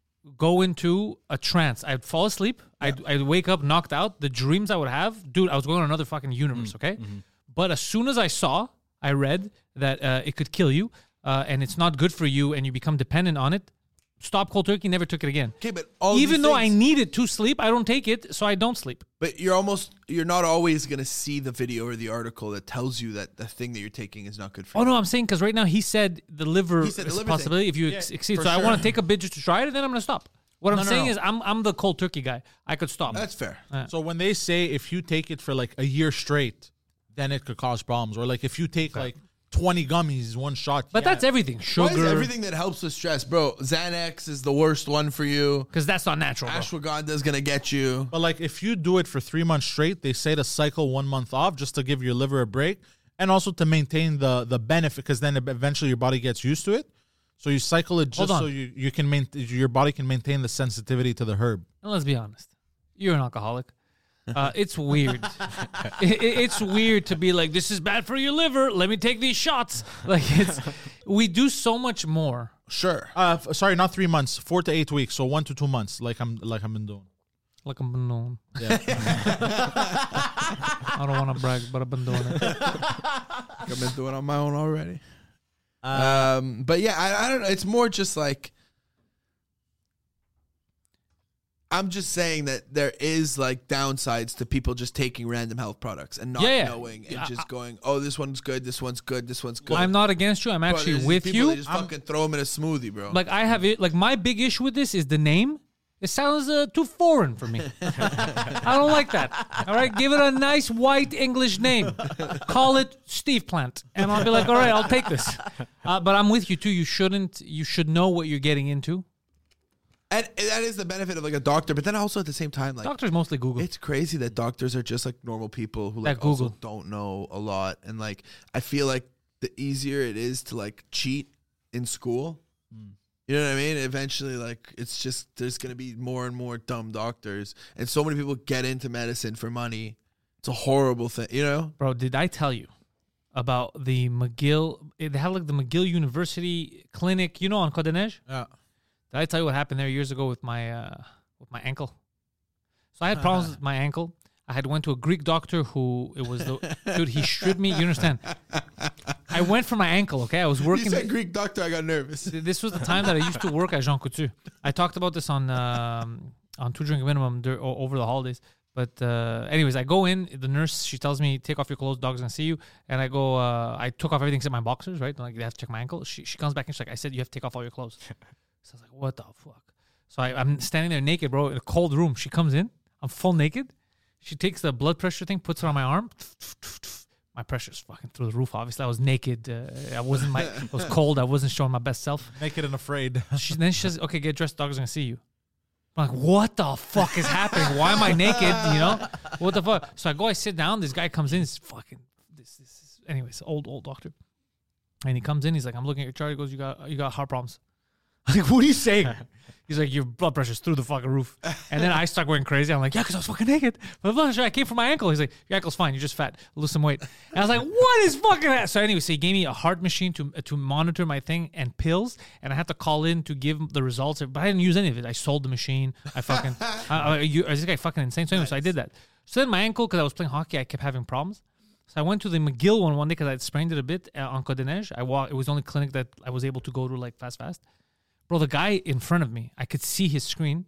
Go into a trance. I'd fall asleep. I'd, I'd wake up knocked out. The dreams I would have, dude, I was going on another fucking universe. Okay, but as soon as I saw, I read that uh, it could kill you, uh, and it's not good for you, and you become dependent on it. Stop cold turkey. Never took it again. Okay, but all Even these though I things- need it to sleep, I don't take it, so I don't sleep. But you're almost, you're not always going to see the video or the article that tells you that the thing that you're taking is not good for Oh you. no, I'm saying because right now he said the liver He said the is a liver possibility thing. if you Yeah, ex- exceed. for So I sure. want to take a bit just to try it, and then I'm gonna stop. What No, I'm no, saying no. is I'm I'm the cold turkey guy. I could stop. That's fair. So when they say if you take it for like a year straight, then it could cause problems. Or like if you take like twenty gummies one shot. but yeah. that's everything. Why is Sugar, everything that helps with stress, bro? Xanax is the worst one for you. because that's not natural. Bro. Ashwagandha is going to get you. But like if you do it for three months straight, they say to cycle one month off just to give your liver a break, and also to maintain the the benefit because then eventually your body gets used to it. So you cycle it Hold just on. so you, you can maintain your body can maintain the sensitivity to the herb. And let's be honest, you're an alcoholic. Uh, it's weird. it, it- it's weird to be like, this is bad for your liver. Let me take these shots. Like it's, we do so much more. Sure. Uh, f- sorry, not three months, four to eight weeks, so one to two months, like I'm like I've been doing. Like I've been doing. Yeah. I don't want to brag, but I've been doing it. I've been doing it on my own already. Uh, Um, but yeah, I, I don't know. It's more just like I'm just saying that there is like downsides to people just taking random health products and not Yeah, yeah. knowing and Yeah, just I- going, oh, this one's good, this one's good, this one's good. I'm not against you. I'm Bro, actually there's with people you. that just I'm- fucking throw them in a smoothie, bro. Like I have it. Like my big issue with this is the name. It sounds uh, too foreign for me. I don't like that. All right, give it a nice white English name. Call it Steve Plant, and I'll be like, all right, I'll take this. Uh, but I'm with you too. You shouldn't. You should know what you're getting into. and, and that is the benefit of like a doctor. But then also at the same time, like Doctors mostly Google. it's crazy that doctors are just like normal people who like That Google. also don't know a lot. And like I feel like the easier it is to like cheat in school. You know what I mean? Eventually, like, it's just, there's going to be more and more dumb doctors. And so many people get into medicine for money. It's a horrible thing, you know? Bro, did I tell you about the McGill? It had like the McGill University clinic, you know, on Côte des Neiges. yeah. Did I tell you what happened there years ago with my uh, with my ankle? So I had problems with my ankle. I had went to a Greek doctor who it was the dude. He shried me. You understand? I went for my ankle. Okay, I was You working. said Greek doctor, I got nervous. This was the time that I used to work at Jean Coutu. I talked about this on um, on Two Drink Minimum dur- o- over the holidays. But uh, anyways, I go in. The nurse, she tells me, take off your clothes. Dog's gonna see you. And I go. Uh, I took off everything except my boxers. Right? Like they have to check my ankle. She she comes back and she's like, I said you have to take off all your clothes. So I was like, what the fuck? So I, I'm standing there naked, bro, in a cold room. She comes in. I'm full naked. She takes the blood pressure thing, puts it on my arm. My pressure's fucking through the roof. Obviously, I was naked. Uh, I wasn't my. It was cold. I wasn't showing my best self. Naked and afraid. She then she says, "Okay, get dressed. Dog's gonna see you." I'm like, "What the fuck is happening? Why am I naked? You know, what the fuck?" So I go. I sit down. This guy comes in. He's fucking. This. This. Is, anyways, old old doctor. And he comes in. He's like, "I'm looking at your chart." He goes, "You got you got heart problems." I'm like, what are you saying? He's like, your blood pressure's through the fucking roof. And then I start going crazy. I'm like, yeah, because I was fucking naked. My blood pressure, I came from my ankle. He's like, your ankle's fine. You're just fat. Lose some weight. And I was like, what is fucking that? So anyway, so he gave me a heart machine to to monitor my thing and pills. And I had to call in to give the results. But I didn't use any of it. I sold the machine. I fucking, I, I, you, is this guy fucking insane? So anyway, so I did that. So then my ankle, because I was playing hockey, I kept having problems. So I went to the McGill one one day because I sprained it a bit uh, on Côte des Neiges. I walked, it was the only clinic that I was able to go to like fast, fast. Bro, the guy in front of me, I could see his screen.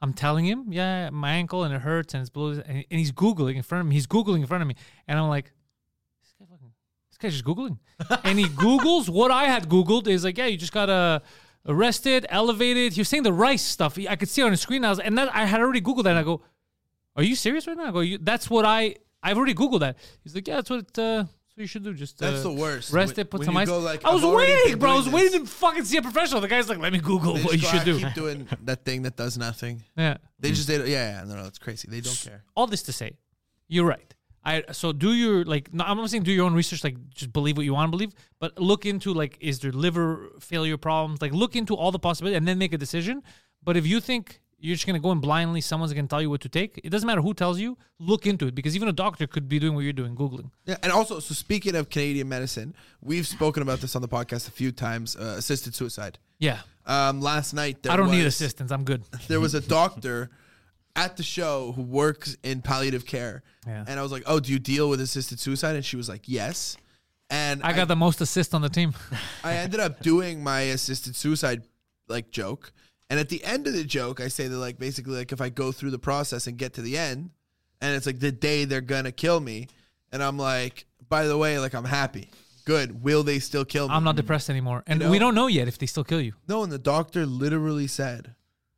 I'm telling him, yeah, my ankle and it hurts and it's blue, and, and he's googling in front of me. He's googling in front of me, and I'm like, this guy fucking, this guy's just googling, and he googles what I had googled is like, yeah, you just got uh, arrested, elevated. He was saying the rice stuff. I could see it on the screen. I was, and then I had already googled that. And I go, are you serious right now? I go, you, that's what I I've already googled that. He's like, yeah, that's what. Uh, That's what you should do. Just That's uh, the worst. Rest When- it, put when some you ice. go like, I was I've already waiting, been bro. I was doing waiting this. to fucking see a professional. The guy's like, let me Google They what you just should go, do. I keep doing that thing that does nothing. Yeah. They just, they, don't- yeah, yeah, no, no, it's crazy. They don't care. All this to say, you're right. I so do your like. No, I'm not saying do your own research. Like just believe what you want to believe, but look into like is there liver failure problems? Like look into all the possibilities and then make a decision. But if you think you're just gonna go in blindly, someone's gonna tell you what to take. It doesn't matter who tells you. Look into it because even a doctor could be doing what you're doing, googling. Yeah, and also, so speaking of Canadian medicine, we've spoken about this on the podcast a few times. Uh, assisted suicide. Yeah. Um, last night, there I don't was, need assistance. I'm good. There was a doctor at the show who works in palliative care, Yeah. and I was like, "Oh, do you deal with assisted suicide?" And she was like, "Yes." And I got the most assist on the team. I ended up doing my assisted suicide like joke. And at the end of the joke, I say that like basically like if I go through the process and get to the end, and it's like the day they're gonna kill me, and I'm like, by the way, like I'm happy. Good. Will they still kill me? I'm not depressed anymore. And You know? we don't know yet if they still kill you. No, and the doctor literally said,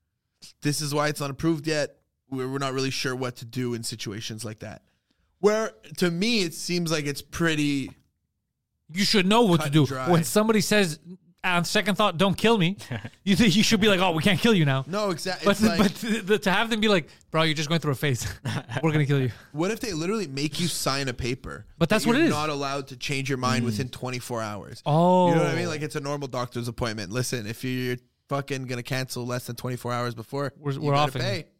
this is why it's not approved yet. We're, we're not really sure what to do in situations like that. Where to me it seems like it's pretty You should know what Cut to do. and dry. When somebody says, on second thought, don't kill me, you think you should be like, oh, we can't kill you now. No, exactly. But, Like, but th- th- to have them be like, bro, you're just going through a phase. We're going to kill you. what if they literally make you sign a paper? But that's that what it you're is. Not allowed to change your mind within twenty-four hours. Oh. You know what I mean? Like it's a normal doctor's appointment. Listen, if you're fucking gonna cancel less than twenty-four hours before, We're- you we're gotta offing pay. you.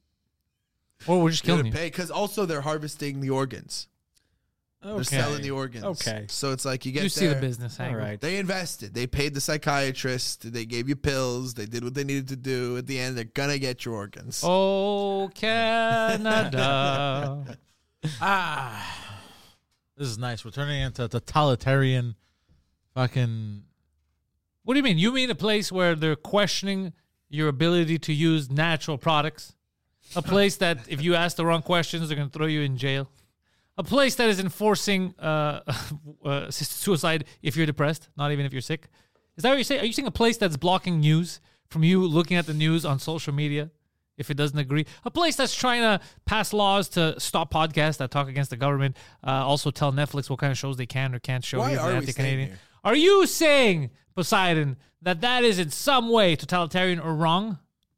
Or we're just You gotta killing you. pay because also they're harvesting the organs. They're Okay. selling the organs. Okay. So it's like you get You see the there, business All angle. right. They invested. They paid the psychiatrist. They gave you pills. They did what they needed to do. At the end, they're gonna get your organs. Oh, Canada. Ah, this is nice. We're turning into a totalitarian fucking. What do you mean? You mean a place where they're questioning your ability to use natural products? A place that if you ask the wrong questions, they're going to throw you in jail? A place that is enforcing uh, uh, assisted suicide if you're depressed, not even if you're sick? Is that what you're saying? Are you saying a place that's blocking news from you looking at the news on social media if it doesn't agree? A place that's trying to pass laws to stop podcasts that talk against the government, uh, also tell Netflix what kind of shows they can or can't show. Why here, are the we staying Canadian. here? Are you saying, Poseidon, that that is in some way totalitarian or wrong?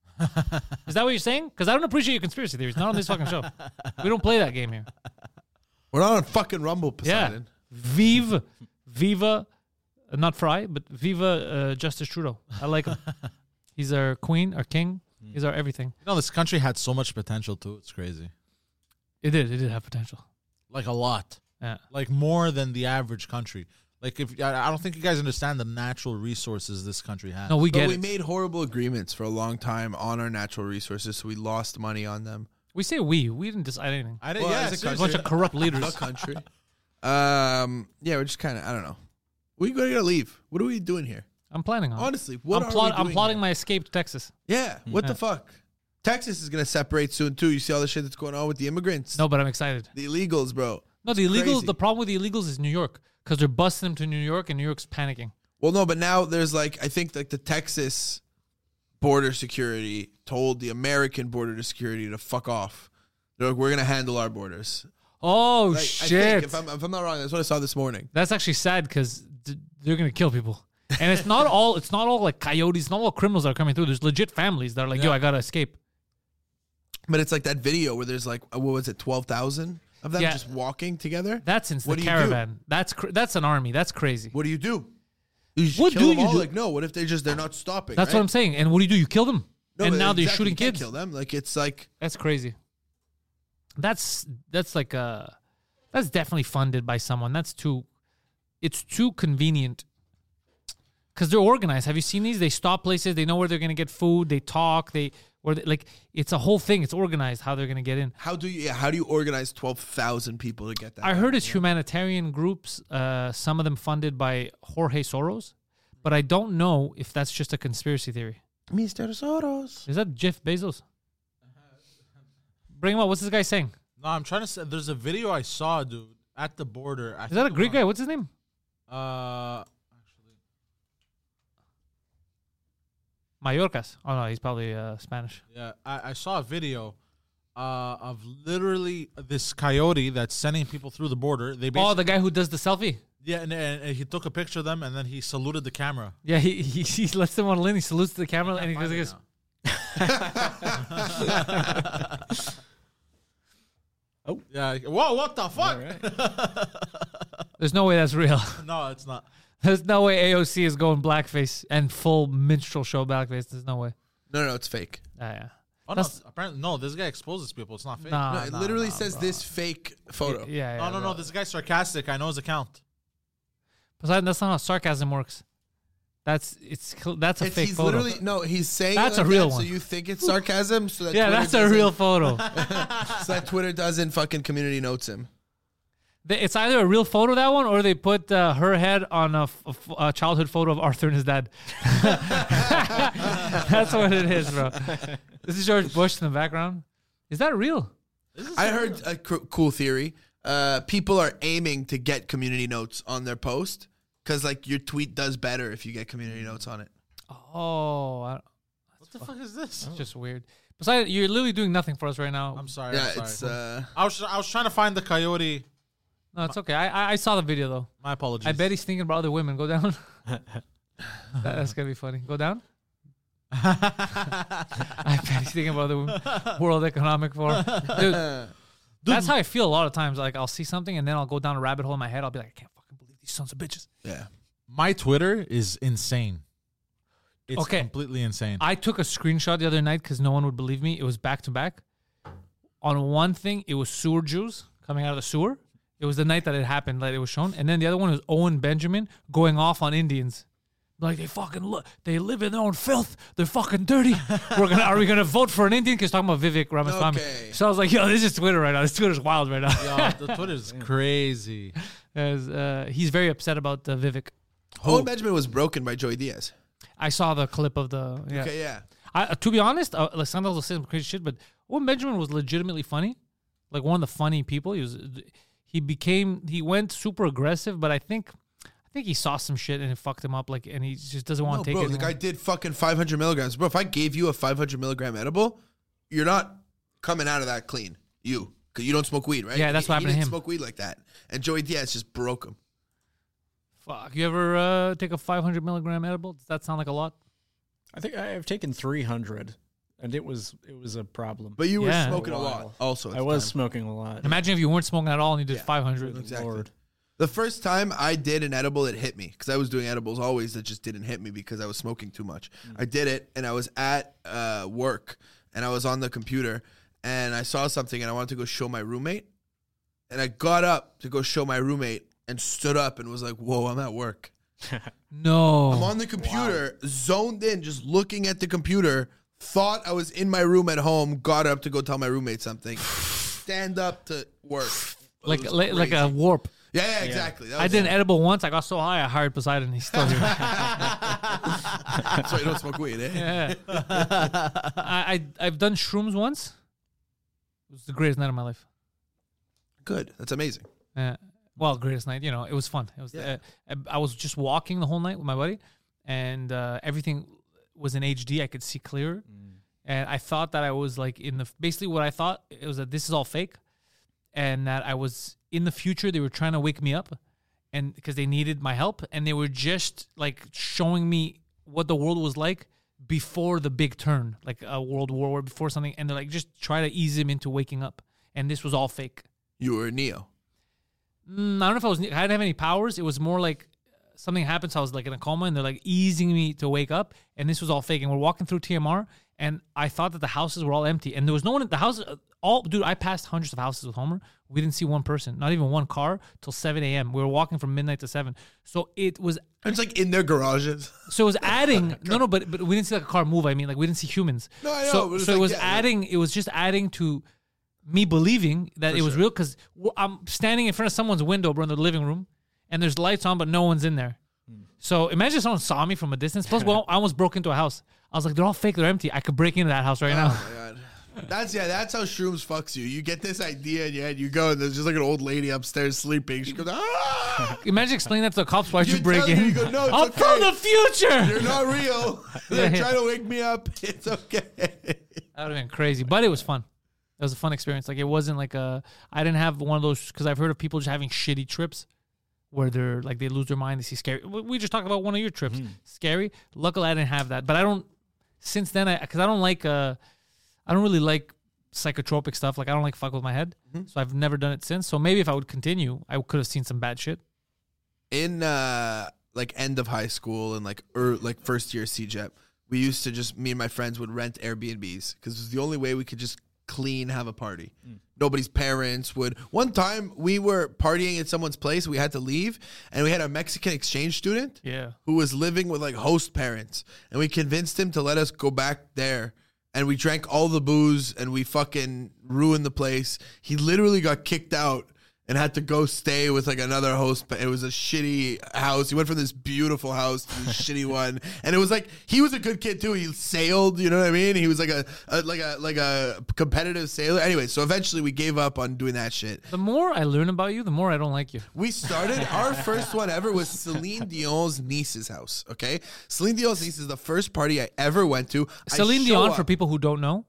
Is that what you're saying? Because I don't appreciate your conspiracy theories. Not on this fucking show. We don't play that game here. We're not on fucking Rumble, Poseidon. Yeah. Vive, Viva, uh, not Fry, but Viva uh, Justice Trudeau. I like him. He's our queen, our king. He's our everything. You know, this country had so much potential too. It's crazy. It did. It did have potential. Like a lot. Yeah. Like more than the average country. Like if I I don't think you guys understand the natural resources this country has. No, we But get we it. made horrible agreements for a long time on our natural resources, so we lost money on them. We say we. We didn't decide anything. I didn't. Well, yeah, as a A seriously. bunch of corrupt The leaders. country. Um, yeah, we're just kind of, I don't know. We gotta leave. What are we doing here? I'm planning on it. Honestly, what I'm, are plot- we I'm doing plotting here? my escape to Texas. Yeah, what Yeah. the fuck? Texas is gonna separate soon too. You see all the shit that's going on with the immigrants, No, but I'm excited. the illegals, bro. No, the It's illegals. crazy. The problem with the illegals is New York because they're busting them to New York, and New York's panicking. Well, no, but now there's like I think like the Texas border security told the American border security to fuck off. They're like, we're gonna handle our borders. Oh Like, I shit! think, if I'm if I'm not wrong, that's what I saw this morning. That's actually sad because d- they're gonna kill people, and it's not all. It's not all like coyotes. Not all criminals that are coming through. There's legit families that are like, "Yo, I gotta escape." But it's like that video where there's like what was it, twelve thousand of them Yeah. just walking together. That's in What the do you do? caravan. That's cr- that's an army. That's crazy. What do you do? You just What kill do them you all? do? Like no. What if they just they're not stopping? That's right? what I'm saying. And what do you do? You kill them, No, and but now they're exactly, shooting you can't kids. Kill them. Like it's like That's crazy. That's that's like uh that's definitely funded by someone. That's too. It's too convenient. Because they're organized. Have you seen these? They stop places. They know where they're gonna get food. They talk. They or they, like it's a whole thing. It's organized how they're gonna get in. how do you yeah, how do you organize twelve thousand people to get that? I done, heard it's you know? humanitarian groups. Uh, some of them funded by Jorge Soros, but I don't know if that's just a conspiracy theory. Mister Soros. Is that Jeff Bezos? Bring him up. What's this guy saying? No, I'm trying to say. There's a video I saw, dude, at the border. I Is that a think it Greek was- guy? What's his name? Uh, Mallorcas. Oh no, he's probably uh, Spanish. yeah, I, I saw a video uh, of literally this coyote that's sending people through the border. They Oh, basically, the guy who does the selfie. yeah, and, and, and he took a picture of them, and then he saluted the camera. Yeah, he he, he lets them on land. He salutes to the camera, and he goes, Find he it goes now. Yeah. Whoa! What the fuck? "There's no way that's real. No, it's not. There's no way A O C is going blackface and full minstrel show blackface. There's no way." No, no, it's fake. Ah, yeah. Oh, no, That's- apparently, no. This guy exposes people. It's not fake. Nah, No, it nah, literally nah, says bro. this fake photo. Yeah, yeah. no, no, bro. no. This guy's sarcastic. I know his account. Poseidon, that's not how sarcasm works. That's it's cl- that's a It's, fake he's photo. literally no. He's saying That's it like a real that, one. So you think it's sarcasm? So that yeah, Twitter that's a doesn't- real photo. So that Twitter doesn't fucking community notes him. They- It's either a real photo, that one, or they put uh, her head on a, f- a f- a childhood photo of Arthur and his dad. That's what it is, bro. This is George Bush in the background. Is that real? I heard a cr- cool theory. Uh, people are aiming to get community notes on their post because like your tweet does better if you get community notes on it. Oh, I, What the fuck is this? it's just weird. Poseidon, you're literally doing nothing for us right now. I'm sorry. Yeah, I'm sorry. it's uh, I was I was trying to find the coyote. No, it's okay. I, I I saw the video though. My apologies. I bet he's thinking about other women. Go down. That- that's gonna be funny. Go down. I bet he's thinking about other women. World Economic Forum, dude. That's how I feel a lot of times. Like I'll see something and then I'll go down a rabbit hole in my head. I'll be like, I can't fucking believe these sons of bitches. yeah. My Twitter is insane. It's Okay. completely insane. I took a screenshot the other night because no one would believe me. It was back to back. On one thing, it was sewer Jews coming out of the sewer. It was the night that it happened, that it was shown. And then the other one was Owen Benjamin going off on Indians. Like, they fucking look, they live in their own filth. They're fucking dirty. We're gonna, are we gonna vote for an Indian? Because talking about Vivek Ramaswamy. Okay. So I was like, yo, this is Twitter right now. This Twitter's wild right now. Yo, the Twitter's crazy. As, uh, he's very upset about uh, Vivek. Owen Benjamin was broken by Joey Diaz. I saw the clip of the. Yeah. Okay, yeah. I, uh, to be honest, uh, Alessandro was saying some crazy shit, but Owen Benjamin was legitimately funny, like one of the funny people. He was, he became, he went super aggressive, but I think, I think he saw some shit and it fucked him up. Like, and he just doesn't want No, to take bro, it. the anymore. guy did fucking five hundred milligrams. Bro, if I gave you a five hundred milligram edible, you're not coming out of that clean. You. Because you don't smoke weed, right? Yeah, that's he, what happened he to didn't him. smoke weed like that. And Joey Diaz just broke him. Fuck. You ever uh, take a five hundred milligram edible? Does that sound like a lot? I think I've taken three hundred, and it was it was a problem. But you were Yeah. smoking a A lot while. also. at I the was time. smoking a lot. Imagine if you weren't smoking at all and you did Yeah, five hundred. Exactly. Lord. The first time I did an edible, it hit me because I was doing edibles always that just didn't hit me because I was smoking too much. I did it and I was at uh, work and I was on the computer and I saw something and I wanted to go show my roommate. And I got up to go show my roommate and stood up and was like, whoa, I'm at work. No. I'm on the computer, zoned in, just looking at the computer, thought I was in my room at home, got up to go tell my roommate something, stand up to work. It like was like, like a crazy. warp. Yeah, yeah, exactly. That I was did an it. edible once. I got so high, I hired Poseidon. He's still here. So you don't smoke weed, eh? Yeah. I, I I've done shrooms once. It was the greatest night of my life. Good. That's amazing. Uh, well, greatest night. You know, it was fun. It was. Yeah. Uh, I was just walking the whole night with my buddy, and uh, everything was in H D. I could see clearer, and I thought that I was like in the. Basically, what I thought it was that this is all fake, and that I was in the future. They were trying to wake me up, and because they needed my help, and they were just like showing me what the world was like before the big turn, like a world war or before something, and they're like just try to ease him into waking up, and this was all fake. You were Neo. Mm, I don't know if I was. I didn't have any powers. It was more like something happened. So I was like in a coma, and they're like easing me to wake up. And this was all fake. And we're walking through T M R, and I thought that the houses were all empty, and there was no one in the houses. All dude, I passed hundreds of houses with Homer. We didn't see one person, not even one car, till seven a.m. We were walking from midnight to seven. So it was. It's like in their garages. So it was adding. no, no, but but we didn't see like a car move. I mean, like we didn't see humans. No, I know, So, but it's so like, it was yeah, adding. It was just adding to me believing that For it was sure. real because I'm standing in front of someone's window, bro, in the living room, and there's lights on, but no one's in there. So imagine if someone saw me from a distance. Plus, well, I almost broke into a house. I was like, they're all fake. They're empty. I could break into that house right now. Oh my god. That's yeah. That's how shrooms fucks you. You get this idea in your head. You go and there's just like an old lady upstairs sleeping. She goes, ah! Imagine explaining that to the cops. Why'd you You break tell in? them, you go, "No, it's I'm okay. from the future. You're not real. They're trying to wake me up. It's okay. That would have been crazy, but it was fun. It was a fun experience. Like it wasn't like a. I didn't have one of those because I've heard of people just having shitty trips where they're like they lose their mind. They see scary. We we just talked about one of your trips, Mm-hmm. scary. Luckily, I didn't have that, but I don't. Since then, I because I don't like. Uh, I don't really like psychotropic stuff. Like I don't like fuck with my head, Mm-hmm. so I've never done it since. So maybe if I would continue, I could have seen some bad shit. In uh, like end of high school and like er, like first year C J E P, we used to just me and my friends would rent Airbnbs because it was the only way we could just clean have a party. Mm. Nobody's parents would. One time we were partying at someone's place. We had to leave, and we had a Mexican exchange student. Yeah. Who was living with like host parents, and we convinced him to let us go back there. And we drank all the booze, and we fucking ruined the place. He literally got kicked out and had to go stay with like another host. But it was a shitty house. He went from this beautiful house to this shitty one. And it was like he was a good kid too. He sailed, you know what I mean? He was like a, a like a like a competitive sailor. Anyway, so eventually we gave up on doing that shit. The more I learn about you, the more I don't like you. We started, our first one ever was Celine Dion's niece's house, okay? Celine Dion's niece is the first party I ever went to. I Celine show Dion, up. for people who don't know.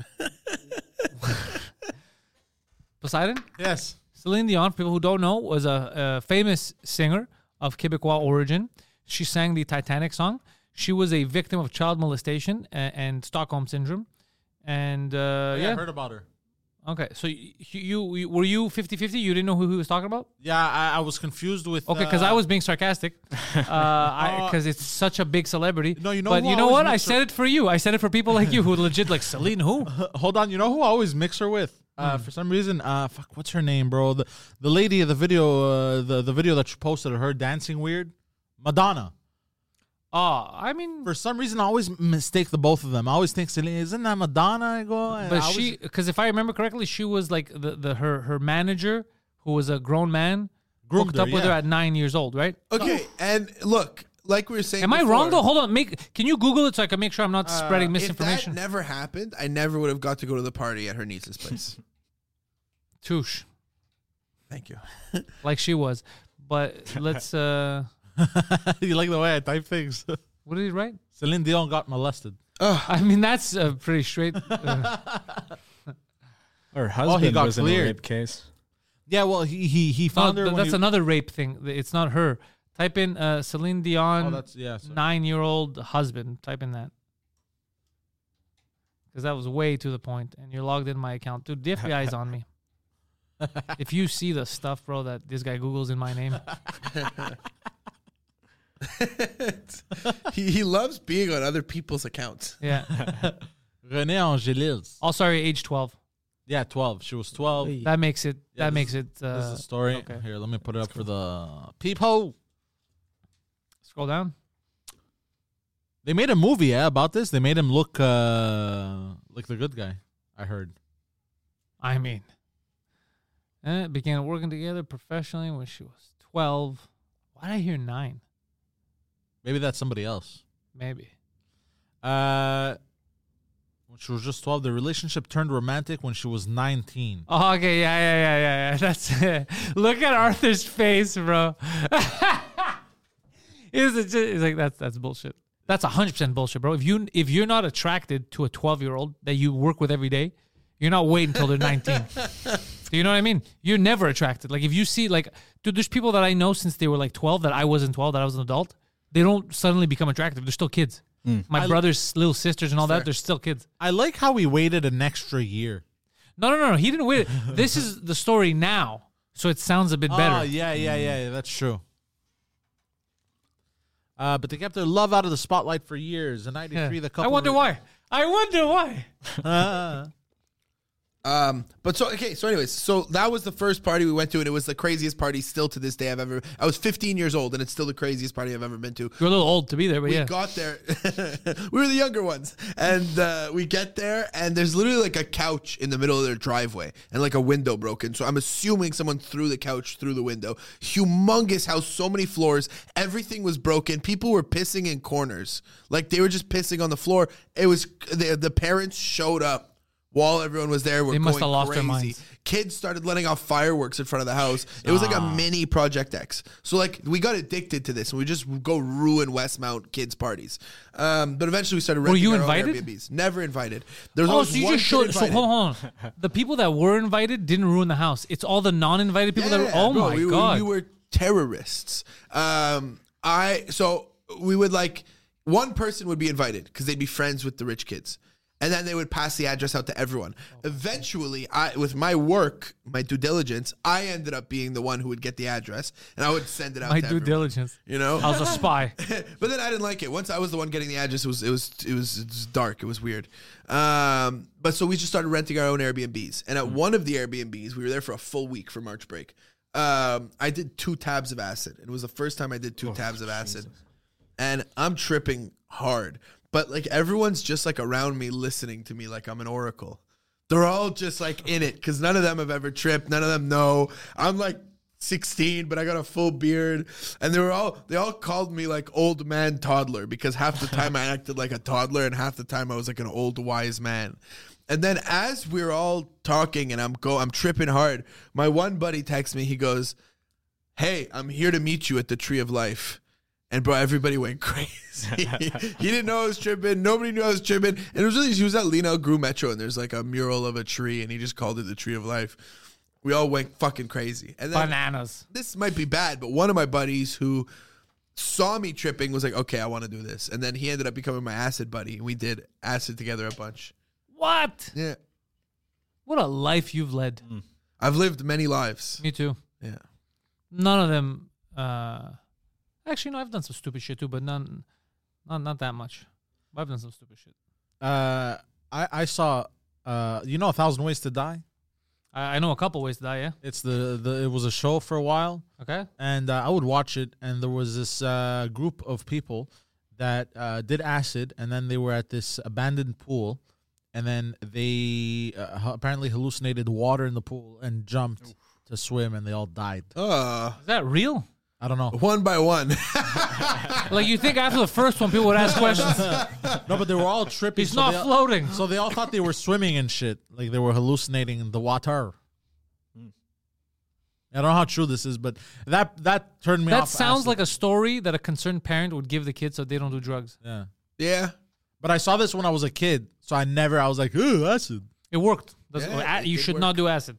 Poseidon? Yes. Celine Dion, for people who don't know, was a, a famous singer of Quebecois origin. She sang the Titanic song. She was a victim of child molestation and, and Stockholm syndrome. And uh, yeah, yeah. I heard about her. Okay, so you, you, you were you fifty-fifty? You didn't know who he was talking about? Yeah, I, I was confused with. Okay, because uh, I was being sarcastic. Because uh, it's such a big celebrity. No, you know But who you know always what? I makes said her- it for you. I said it for people like you who legit like Celine who? Hold on, you know who I always mix her with? Uh, For some reason, uh, fuck, what's her name, bro? The the lady of the video, uh, the the video that you posted of her dancing weird, Madonna. Oh, I mean, For some reason, I always mistake the both of them. I always think, Celine, isn't that Madonna? I go, and but I she, always- because if I remember correctly, she was like the, the her her manager who was a grown man, Groomed hooked her, up with yeah. her at nine years old, right? Okay, and look, like we were saying Am I before, wrong though? Hold on, make can you Google it so I can make sure I'm not spreading If misinformation? that never happened, I never would have got to go to the party at her niece's place. Touche, Thank you. like she was. But let's. uh you like the way I type things. What did he write? Celine Dion got molested. I mean, that's uh, pretty straight. Uh, Her husband got was in a cleared. rape case. Yeah, well, he he he no, found her. th- when that's he- another rape thing. It's not her. Type in uh, Celine Dion. Oh, that's yeah. sorry. nine-year-old husband. Type in that. Because that was way to the point, and you're logged in my account. Dude, the F B I is on me. If you see the stuff, bro, that this guy Googles in my name. he, he loves being on other people's accounts. Yeah. Renée Angélils. Oh, sorry, age twelve. Yeah, twelve. She was twelve. That makes it, Yeah, that this makes is- it. Uh, This is the story. okay. Here, let me put it up for the people. Scroll down. They made a movie, yeah, about this. They made him look uh, like the good guy, I heard. I mean, eh, began working together professionally when she was twelve. Why did I hear nine? Maybe that's somebody else. Maybe. Uh, when she was just twelve, the relationship turned romantic when she was nineteen. Oh, okay, yeah, yeah, yeah, yeah, yeah. That's it. Look at Arthur's face, bro. Is it just, it's like that's that's bullshit. That's a hundred percent bullshit, bro. If you if you're not attracted to a twelve year old that you work with every day, you're not waiting until they're nineteen. You know what I mean? You're never attracted. Like if you see like, dude, there's people that I know since they were like twelve that I wasn't twelve, that I was an adult. They don't suddenly become attractive. They're still kids. My I- brother's little sisters and all that, they're still kids. I like how he waited an extra year. No, no, no, no. He didn't wait. This is the story now, so it sounds a bit better. Oh, yeah, yeah, yeah, yeah. That's true. Uh, but they kept their love out of the spotlight for years. In ninety-three, Yeah. the I couple... wonder why. I wonder why. Uh, Um, but so okay, so anyways, so that was the first party we went to, and it was the craziest party still to this day I've ever. I was fifteen years old, and it's still the craziest party I've ever been to. You're a little old to be there, but We yeah. got there, we were the younger ones, and uh, we get there, and there's literally like a couch in the middle of their driveway, and like a window broken. So I'm assuming someone threw the couch through the window. Humongous house, so many floors, everything was broken. People were pissing in corners, like they were just pissing on the floor. It was the the parents showed up while everyone was there. We're They going must have lost crazy. their minds. Kids started letting off fireworks in front of the house. It was like a mini Project X. So like we got addicted to this, and we just go ruin Westmount kids' parties. Um, but eventually we started renting you our invited? own Airbnbs. Never invited. There was Oh, always so you one just kid showed. So invited. hold on. The people that were invited didn't ruin the house. It's all the non-invited people that were. Yeah, Oh bro, my we, god. we were terrorists. Um, I so we would like one person would be invited because they'd be friends with the rich kids, and then they would pass the address out to everyone. Eventually, I with my work, my due diligence, I ended up being the one who would get the address, and I would send it out. My to due everyone, diligence. You know, I was a spy. but then I didn't like it. Once I was the one getting the address, it was it was it was, it was dark. It was weird. Um, but so we just started renting our own Airbnbs, and at one of the Airbnbs, we were there for a full week for March break. Um, I did two tabs of acid. It was the first time I did two tabs of acid, and I'm tripping hard. But like everyone's just like around me, listening to me like I'm an oracle. They're all just like in it because none of them have ever tripped. None of them know. I'm like sixteen, but I got a full beard, and they were all they all called me like old man toddler because half the time I acted like a toddler and half the time I was like an old wise man. And then as we're all talking and I'm go I'm tripping hard, my one buddy texts me. He goes, "Hey, I'm here to meet you at the Tree of Life." And bro, everybody went crazy. He didn't know I was tripping. Nobody knew I was tripping. And it was really, he was at Lino Gru Metro, and there's like a mural of a tree, and he just called it the Tree of Life. We all went fucking crazy. And then, Bananas. this might be bad, but one of my buddies who saw me tripping was like, okay, I want to do this. And then he ended up becoming my acid buddy. And we did acid together a bunch. What? Yeah. What a life you've led. I've lived many lives. Me too. Yeah. None of them. Uh, actually, no, I've done some stupid shit too, but none, not not that much. But I've done some stupid shit. Uh, I I saw. Uh, you know, A Thousand Ways to Die. I, I know a couple ways to die. Yeah. It's the, the it was a show for a while, Okay. and uh, I would watch it. And there was this uh, group of people that uh, did acid, and then they were at this abandoned pool, and then they uh, apparently hallucinated water in the pool and jumped to swim, and they all died. Uh, Is that real? I don't know. one by one. Like you think after the first one, people would ask questions. No, but they were all tripping. He's so not they all- floating. So they all thought they were swimming and shit. Like they were hallucinating in the water. I don't know how true this is, but that that turned me That off. sounds acid. like a story that a concerned parent would give the kids so they don't do drugs. Yeah. Yeah. But I saw this when I was a kid, so I never, I was like, ooh, acid. It worked. That's- Yeah, a- it you did should work. not do acid.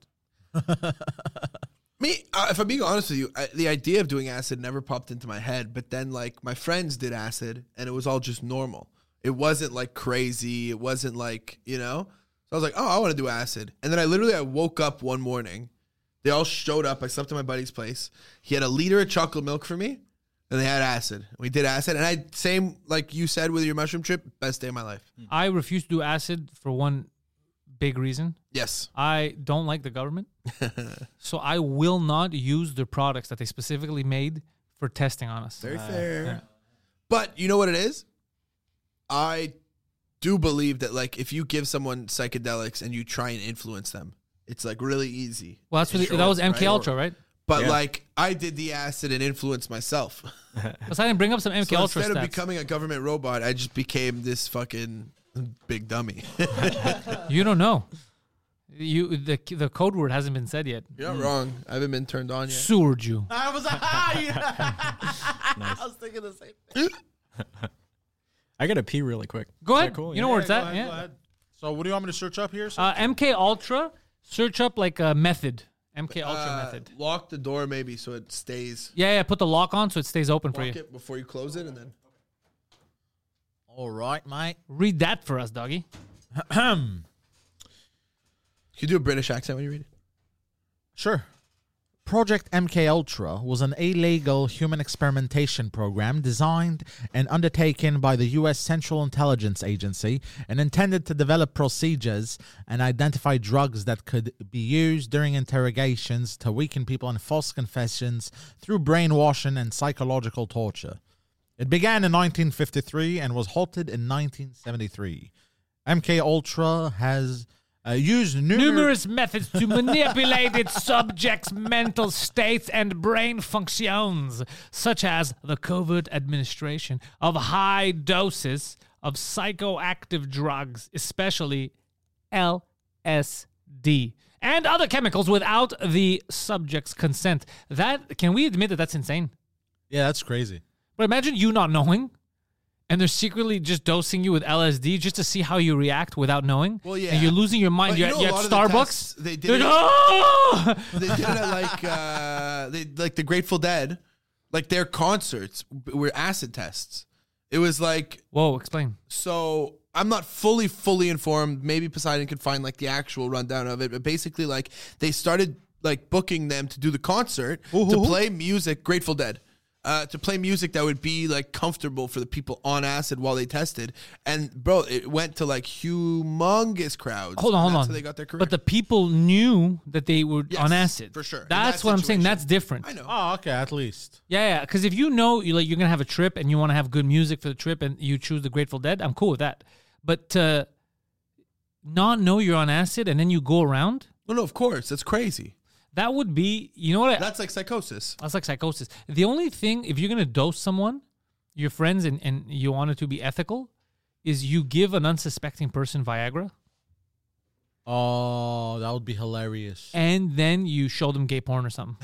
Me, uh, if I'm being honest with you, I, the idea of doing acid never popped into my head. But then, like, my friends did acid, and it was all just normal. It wasn't like crazy. It wasn't like, you know. So I was like, oh, I want to do acid. And then I literally, I woke up one morning. They all showed up. I slept at my buddy's place. He had a liter of chocolate milk for me, and they had acid. We did acid, and I same like you said with your mushroom trip, best day of my life. I refuse to do acid for one big reason. Yes. I don't like the government. So I will not use their products that they specifically made for testing on us. Very fair. yeah. But you know what it is? I do believe that, like, if you give someone psychedelics and you try and influence them, it's like really easy. Well, that's really, Sure, that was M K right? Ultra, right? But Yeah. like, I did the acid and influenced myself. Because I didn't bring up some M K So Ultra instead stats. of becoming a government robot, I just became this fucking big dummy. You don't know. You the the code word hasn't been said yet. You're not wrong. I haven't been turned on yet. Sewered you. I was like, I was thinking the same thing. I gotta pee really quick. Go Is that ahead. cool? You Yeah. know where it's Go at? ahead, Yeah. go ahead. So what do you want me to search up here? sir? Uh, M K Ultra. Search up like a method. M K Ultra Uh, method. Lock the door maybe so it stays. Yeah, yeah. Put the lock on so it stays open for Lock you. it before you close it, and then. All right, mate. Read that for us, doggy. Can you do a British accent when you read it? Sure. Project M K Ultra was an illegal human experimentation program designed and undertaken by the U S Central Intelligence Agency and intended to develop procedures and identify drugs that could be used during interrogations to weaken people in false confessions through brainwashing and psychological torture. It began in nineteen fifty-three and was halted in nineteen seventy-three. M K Ultra has uh, used numerous... Numerous methods to manipulate its subjects' mental states and brain functions, such as the covert administration of high doses of psychoactive drugs, especially L S D, and other chemicals without the subject's consent. That can we admit that that's insane? Yeah, that's crazy. But imagine you not knowing, and they're secretly just dosing you with L S D just to see how you react without knowing. Well, yeah. And you're losing your mind. But You're, you know, you're a at lot of the Starbucks. tests, they did You're it- like, "Oh!" They did it at like uh, they like the Grateful Dead, like their concerts were acid tests. It was like, whoa, explain. so I'm not fully fully informed. Maybe Poseidon could find like the actual rundown of it, but basically like they started like booking them to do the concert to play music, Grateful Dead. Uh, to play music that would be like comfortable for the people on acid while they tested, and bro, it went to like humongous crowds. Hold on, hold and that's on. how they got their career. But the people knew that they were Yes, on acid. for sure. In That's that what I'm saying. situation. That's different. I know. Oh, okay, at least. Yeah, yeah. Because if you know you like you're gonna have a trip and you want to have good music for the trip and you choose the Grateful Dead, I'm cool with that. But to not know you're on acid and then you go around, No, no, of course, that's crazy. that would be, you know what? I, That's like psychosis. that's like psychosis. The only thing, if you're gonna dose someone, your friends, and, and you want it to be ethical, is you give an unsuspecting person Viagra Oh, that would be hilarious. and then you show them gay porn or something.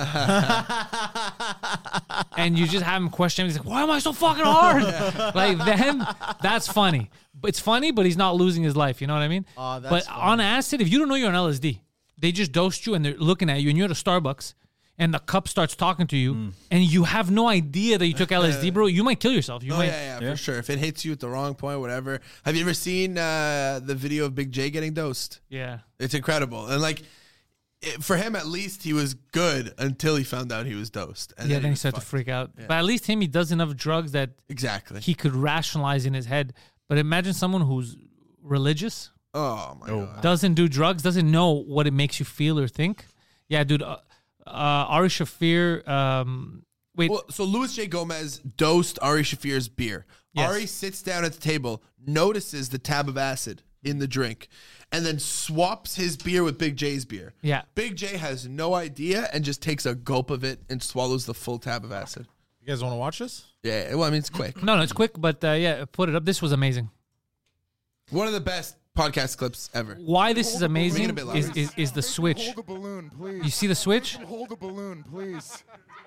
And you just have him question him. He's like, why am I so fucking hard? Like, then that's funny. But it's funny, but he's not losing his life. You know what I mean? Oh, that's but funny. on acid, if you don't know you're on L S D, they just dosed you and they're looking at you and you're at a Starbucks and the cup starts talking to you Mm. and you have no idea that you took L S D, bro, you might kill yourself. You Oh might. yeah, yeah, for sure. If it hits you at the wrong point, whatever. Have you ever seen uh, the video of Big J getting dosed? Yeah. It's incredible, and like it, for him at least, he was good until he found out he was dosed. And Yeah, then he was started to fucked. freak out. But at least him, he does enough drugs that Exactly. he could rationalize in his head. But imagine someone who's religious, oh my god. doesn't do drugs, doesn't know what it makes you feel or think. Yeah, dude. Uh, uh, Ari Shafir. Um, wait, Well, so Luis J. Gomez dosed Ari Shafir's beer. Yes. Ari sits down at the table, notices the tab of acid in the drink, and then swaps his beer with Big J's beer. yeah. Big J has no idea and just takes a gulp of it and swallows the full tab of acid. You guys want to watch this? Yeah, well, I mean, it's quick. No, no, it's quick, but uh, yeah, put it up. This was amazing. One of the best podcast clips ever. Why this is amazing Bring it a bit is, louder. is is the switch. Hold the balloon, please. You see the switch? Hold the balloon, please.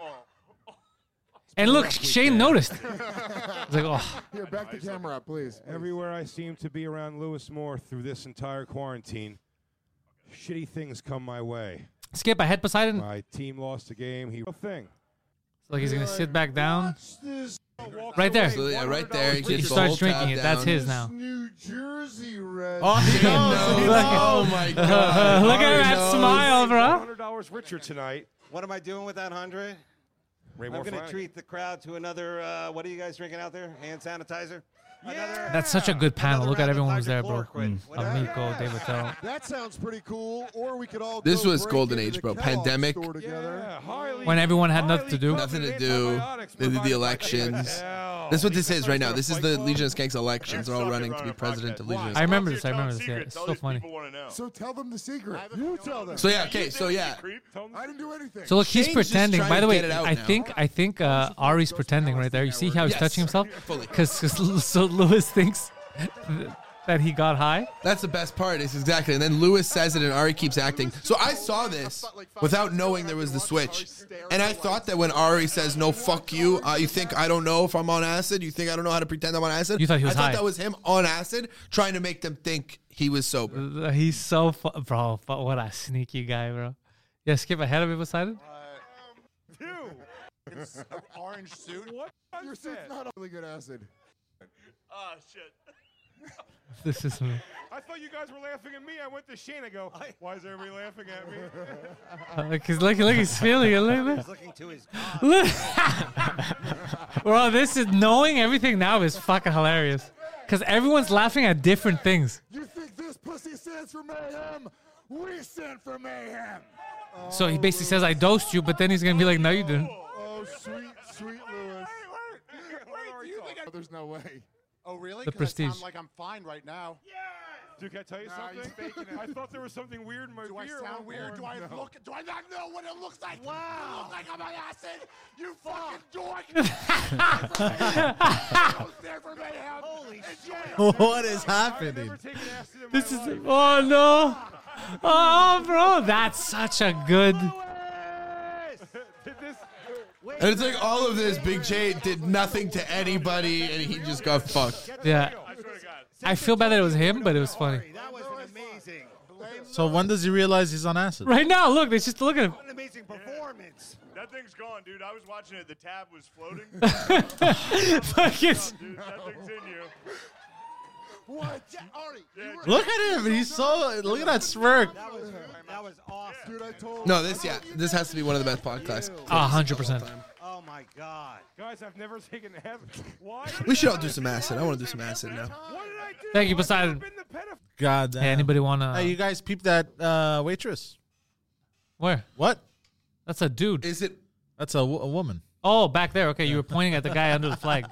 And look, Shane noticed. He's like, oh, Here, back the camera up, please. Everywhere I seem to be around Lewis Moore through this entire quarantine, shitty things come my way. skip ahead, Poseidon. My team lost a game. He thing. So like he's gonna sit back down. Right there. So yeah, right there, he He gets the starts whole drinking tab it. That's down. his now. New Jersey Red. Oh, he knows. Look at- Oh my god! Look at Ari that knows. smile, bro. Hundred dollars richer tonight. What am I doing with that hundred? Rainbow I'm going to Flag. treat the crowd to another, uh, what are you guys drinking out there? Hand sanitizer? Another, That's such a good panel. another Look at round of everyone who's there, bro. hydrochloroquine. Whatever. Amico, David Tell. That sounds pretty cool. Or we could all This go was break golden into age, the bro. Kellogg Pandemic. store together. Yeah, highly- When everyone had nothing to do. Nothing to do. They did the elections. That's what this is right now. This is the Legion of Skanks elections. They're all running to be president of Legion of I Skanks. remember this. I remember this. Yeah, it's so funny. So tell them the secret. You tell them. So yeah, okay, so yeah. I didn't do anything. So look, he's Shane's just pretending. trying By the to way, get it out I now. think I think uh, Ari's pretending right there. You see how he's Yes, touching himself? fully. Because so Lewis thinks that he got high. That's the best part. Is exactly. And then Lewis says it, and Ari keeps acting. So I saw this without knowing there was the switch, and I thought that when Ari says "No, fuck you," uh, you think I don't know if I'm on acid? You think I don't know how to pretend I'm on acid? You thought he was I thought high. that was him on acid, trying to make them think he was sober. Uh, He's so fu- bro. fu- What a sneaky guy, bro. Yeah, skip ahead of it, Poseidon. It's an orange suit. What? Your suit's not really good acid. Oh, shit. This is me. I thought you guys were laughing at me. I went to Shane. I go, why is everybody laughing at me? Because look, look, he's feeling it. Look at He's looking to his God. Look. Bro, this is knowing everything now is fucking hilarious. Because everyone's laughing at different things. You think this pussy stands for mayhem? We stand for mayhem. So he basically says, I dosed you, but then he's going to be like, no, you didn't. Oh, sweet, sweet Lewis. Oh, there's no way. Oh, really? The 'Cause I Prestige. sound like I'm fine right now. Dude, Dude, can I tell you Nah, he's something? faking it. I thought there was something weird in my Do I beer. sound weird? Do I No. look? Do I not know what it looks like? Wow. It looks like I'm on acid. You fucking dork. Holy shit. What is I've happening? never taken acid in This my is life. oh no, oh bro, that's such a good. Did this? And it's like all of this, Big J did nothing to anybody, and he just got fucked. Yeah, I feel bad that it was him, but it was funny. That was an amazing. So when does he realize he's on acid? Right now, look, they just look at him. What an amazing performance. That thing's gone, dude. I was watching it. The tab was floating. Fucking. Dude, that thing's in you. What? Artie, you were- Look at him. He's so. Look at that smirk. That was that was awesome. Dude, I told No, this yeah, this has to be one of the best podcasts. A hundred percent. Oh my God. Guys, I've never taken acid. Why? We should all do some acid. I want to do some acid now. What did I do? Thank you, Poseidon. I've been the pedophile. God damn. Hey, anybody wanna? Hey, you guys peep that uh, waitress? Where? What? That's a dude. Is it? That's a, w- a woman. Oh, back there. Okay, you were pointing at the guy under the flag.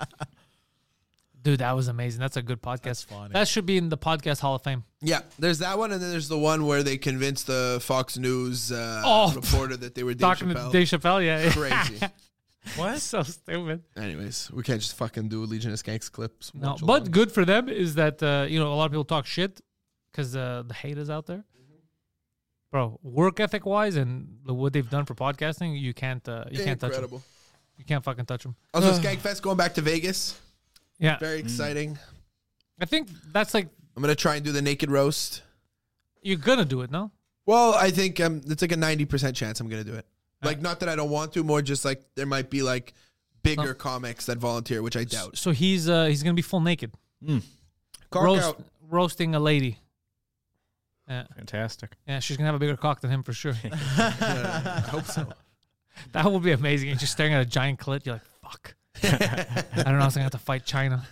Dude, that was amazing. That's a good podcast. That's funny. That should be in the podcast Hall of Fame. Yeah, there's that one, and then there's the one where they convinced the Fox News uh, Oh, reporter that they were Dave Talking to Chappelle. Dave Chappelle, yeah. Crazy. What? So stupid. Anyways, we can't just fucking do Legion of Skanks clips. No, Watch but along. good for them is that uh, you know a lot of people talk shit because uh, the hate is out there. Bro, work ethic wise and the, what they've done for podcasting, you can't uh, you can't touch them. Incredible. You can't fucking touch them. Also, Skankfest going back to Vegas. Yeah, Very exciting. I think that's like I'm gonna try and do the naked roast. you're gonna do it, no? Well, I think um, it's like a ninety percent chance I'm gonna do it. Like, not that I don't want to, more just like there might be like bigger No. comics that volunteer, which I doubt. So he's uh, he's gonna be full naked, Cock Roast, out. roasting a lady. Yeah, Fantastic. yeah, she's gonna have a bigger cock than him for sure. Yeah, I hope so. That would be amazing. You're just staring at a giant clit. You're like, fuck. I don't know. I was gonna have to fight China.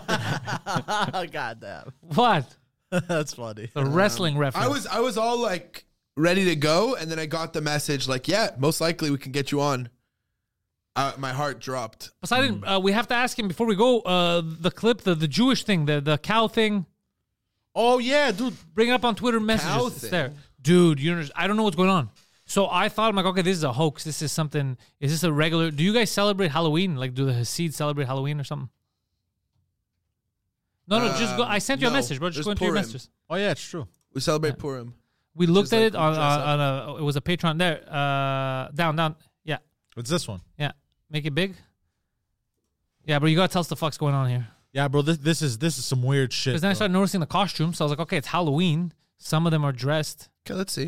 God damn. What? That's funny. The wrestling reference. I was I was all like ready to go, and then I got the message like, yeah, most likely we can get you on. Uh, my heart dropped. Poseidon, uh, we have to ask him before we go. Uh, the clip, the, the Jewish thing, the the cow thing. Oh yeah, dude. Bring it up on Twitter messages. Cow It's thing? there, dude. You know, I don't know what's going on. So I thought, I'm like, okay, this is a hoax. This is something. Is this a regular? Do you guys celebrate Halloween? Like, do the Hasids celebrate Halloween or something? No, no. just go. I sent you Um, a no, message, bro. Just there's go into your Purim. messages. Oh yeah, it's true. We celebrate Purim. We looked Just at like it on, we dress on, on a. It was a Patreon there. Uh, down, down. Yeah, It's this one. yeah. Make it big. Yeah, bro. You gotta tell us the fuck's going on here. Yeah, bro. This this is this is some weird shit. Because then I bro. started noticing the costumes. So I was like, okay, it's Halloween. Some of them are dressed. Okay, let's see.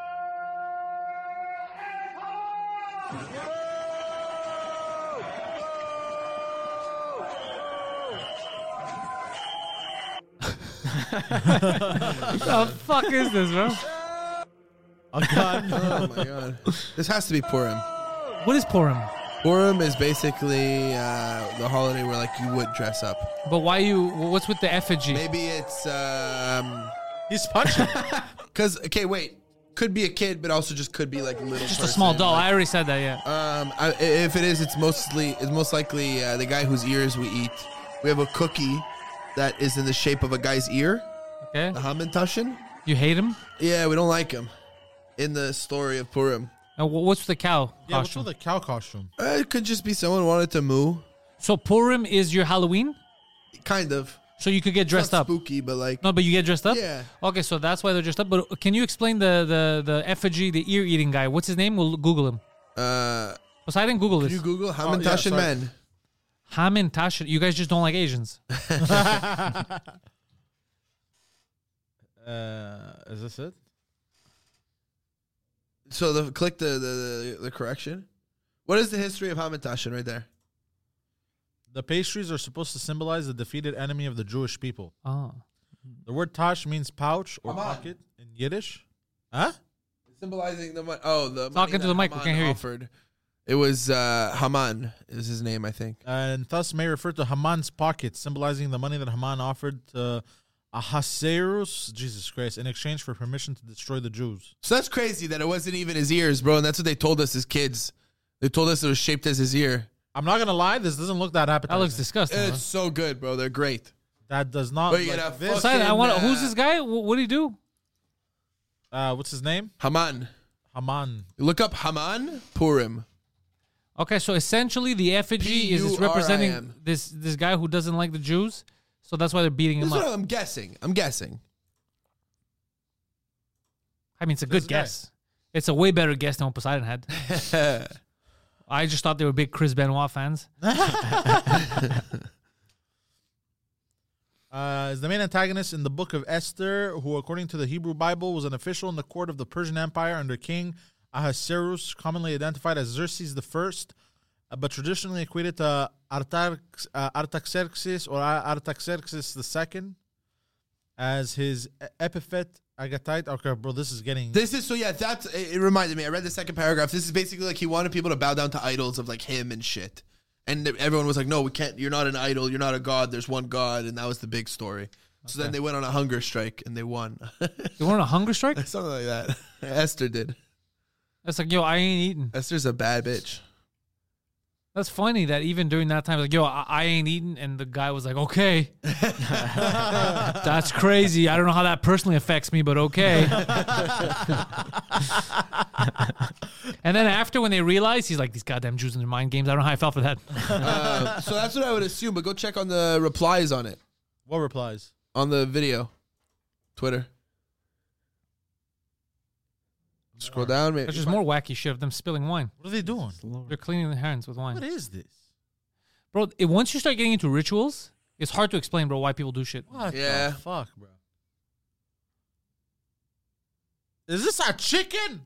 The fuck is this, bro? Oh god. Oh my god, this has to be Purim. What is Purim? Purim is basically uh, the holiday where like you would dress up. But why you? What's with the effigy? Maybe it's um, He's punching. because okay, wait, could be a kid, but also just could be like a little. Just a person, small doll. like- I already said that. Yeah. Um, I, if it is, it's mostly it's most likely uh, the guy whose ears we eat. We have a cookie that is in the shape of a guy's ear, Okay. the Hamantashen. You hate him? Yeah, we don't like him. In the story of Purim, And wh- what's with the cow Yeah, what's costume? with the cow costume? uh, it could just be someone wanted to moo. So Purim is your Halloween? Kind of. So you could get dressed It's not up. spooky, but like No, but you get dressed up? Yeah. Okay, so that's why they're dressed up. But can you explain the the the effigy, the ear eating guy? What's his name? We'll Google him. uh, Poseidon, Google can this. you Google yeah, Hamantashen sorry. men? Hamin Tashin. You guys just don't like Asians. Uh, is this it? So the click the, the the the correction. What is the history of Hamantashen right there? The pastries are supposed to symbolize the defeated enemy of the Jewish people. Oh. The word tash means pouch or Haman. pocket in Yiddish. Huh? Symbolizing the money. Oh, the money Talking to that the mic, we Haman can't hear you. offered. It was uh, Haman is his name, I think. And thus may refer to Haman's pocket, symbolizing the money that Haman offered to Ahasuerus, Jesus Christ, in exchange for permission to destroy the Jews. So that's crazy that it wasn't even his ears, bro. And that's what they told us as kids. They told us it was shaped as his ear. I'm not gonna lie, this doesn't look that appetizing. That looks disgusting. It's bro. so good, bro. They're great. That does not. But you like gotta this. Poseidon, I fucking, want. uh, Who's this guy? What would he do? Uh, what's his name? Haman. Haman. Look up Haman Purim. Okay, so essentially the effigy is P U is R I M. representing this this guy who doesn't like the Jews. So that's why they're beating This him is up. what I'm guessing. I'm guessing. I mean, it's a This good guy. guess. It's a way better guess than what Poseidon had. I just thought they were big Chris Benoit fans. Uh, is the main antagonist in the book of Esther, who, according to the Hebrew Bible, was an official in the court of the Persian Empire under King Ahasuerus, commonly identified as Xerxes the First, uh, but traditionally equated to Artax, uh, Artaxerxes or Artaxerxes the Second, as his e- epithet Agatite. Okay, bro, this is getting. This is so yeah. That's it, it reminded me. I read the second paragraph. This is basically like he wanted people to bow down to idols of like him and shit. And everyone was like, "No, we can't. You're not an idol. You're not a god. There's one God." And that was the big story. So Okay. then they went on a hunger strike and they won. You went on a hunger strike? Something like that. Esther did. That's like, yo, I ain't eating. Esther's a bad bitch. That's funny that even during that time, like, yo, I, I ain't eating, and the guy was like, okay, that's crazy. I don't know how that personally affects me, but okay. And then after, when they realized, he's like, these goddamn Jews and their mind games. I don't know how I felt for that. Uh, so that's what I would assume. But go check on the replies on it. What replies? On the video, Twitter. Scroll down. Maybe. There's just more wacky shit of them spilling wine. What are they doing? They're cleaning their hands with wine. What is this? Bro, it, once you start getting into rituals, it's hard to explain, bro, why people do shit. What Yeah. the fuck, bro? Is this a chicken?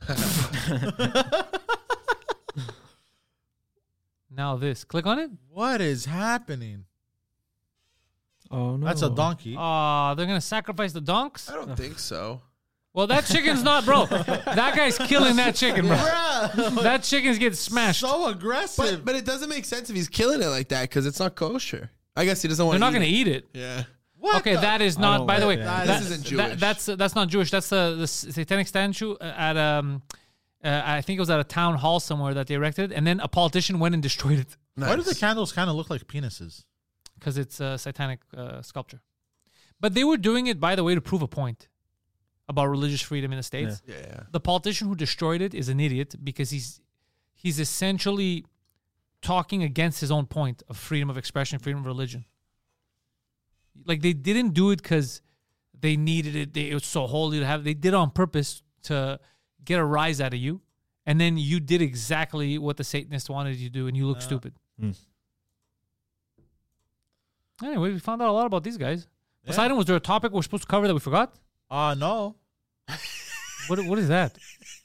Now this. Click on it. What is happening? Oh no, That's a donkey. Aw, they're going to sacrifice the donks? I don't think so. Well, that chicken's not, bro. That guy's killing that chicken, bro. That chicken's getting smashed. So aggressive. But, but it doesn't make sense if he's killing it like that because it's not kosher. I guess he doesn't want. They're not going to eat it. Yeah. What Okay, the- that is I not. don't By the like way, that. that- This isn't that- Jewish. that's that's not Jewish. That's the the satanic statue at um, uh, I think it was at a town hall somewhere that they erected, and then a politician went and destroyed it Nice. Why do the candles kind of look like penises? because it's a satanic uh, sculpture. But they were doing it, by the way, to prove a point about religious freedom in the States. Yeah. yeah. The politician who destroyed it is an idiot because he's he's essentially talking against his own point of freedom of expression, freedom of religion. Like, they didn't do it because they needed it. They, it was so holy to have. They did it on purpose to get a rise out of you, and then you did exactly what the Satanists wanted you to do, and you look stupid. Mm. Anyway, we found out a lot about these guys. Yeah. Poseidon, was there a topic we're supposed to cover that we forgot? Uh, no. What What is that?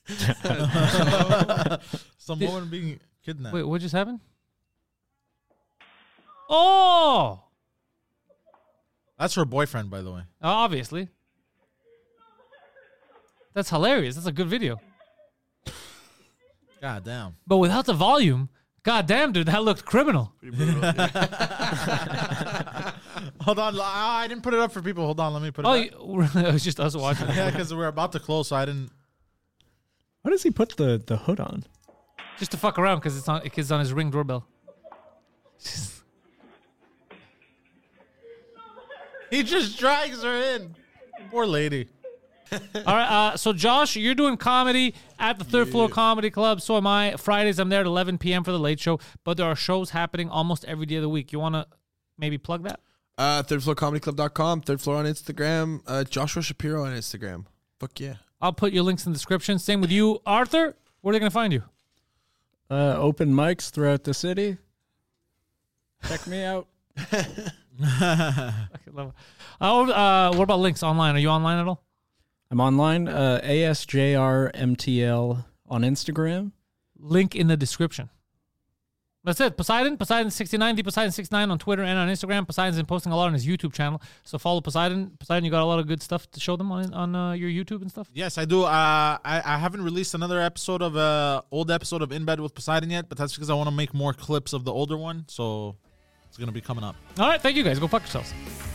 Some Did- woman being kidnapped. Wait, what just happened? Oh, That's her boyfriend, by the way. obviously. That's hilarious. That's a good video. God damn. But without the volume, god damn, dude, that looked criminal. Hold on. ah, I didn't put it up for people. Hold on. Let me put it Oh, back. you, it was just us watching. Yeah, because we're about to close, so I didn't. Why does he put the, the hood on? Just to fuck around because it's on, it's on his Ring doorbell. He just drags her in. Poor lady. All right, uh, so Josh, you're doing comedy at the Third Floor Comedy Club. So am I. Fridays, I'm there at eleven p.m. for the Late Show, but there are shows happening almost every day of the week. You want to maybe plug that? Uh, third floor comedy club dot com, third floor on Instagram, uh, Joshua Shapiro on Instagram. Fuck yeah. I'll put your links in the description. Same with you, Arthur. Where are they going to find you? Uh, open mics throughout the city. Check me out. I love it. Uh, uh, what about links online? Are you online at all? I'm online. Uh, A S J R M T L on Instagram. Link in the description. That's it. Poseidon, Poseidon sixty-nine, the Poseidon sixty-nine on Twitter and on Instagram. Poseidon's been posting a lot on his YouTube channel, so follow Poseidon. Poseidon, you got a lot of good stuff to show them on on uh, your YouTube and stuff. Yes, I do. Uh, I, I haven't released another episode of uh old episode of In Bed with Poseidon yet, but that's because I want to make more clips of the older one. So it's gonna be coming up. All right, thank you guys. Go fuck yourselves.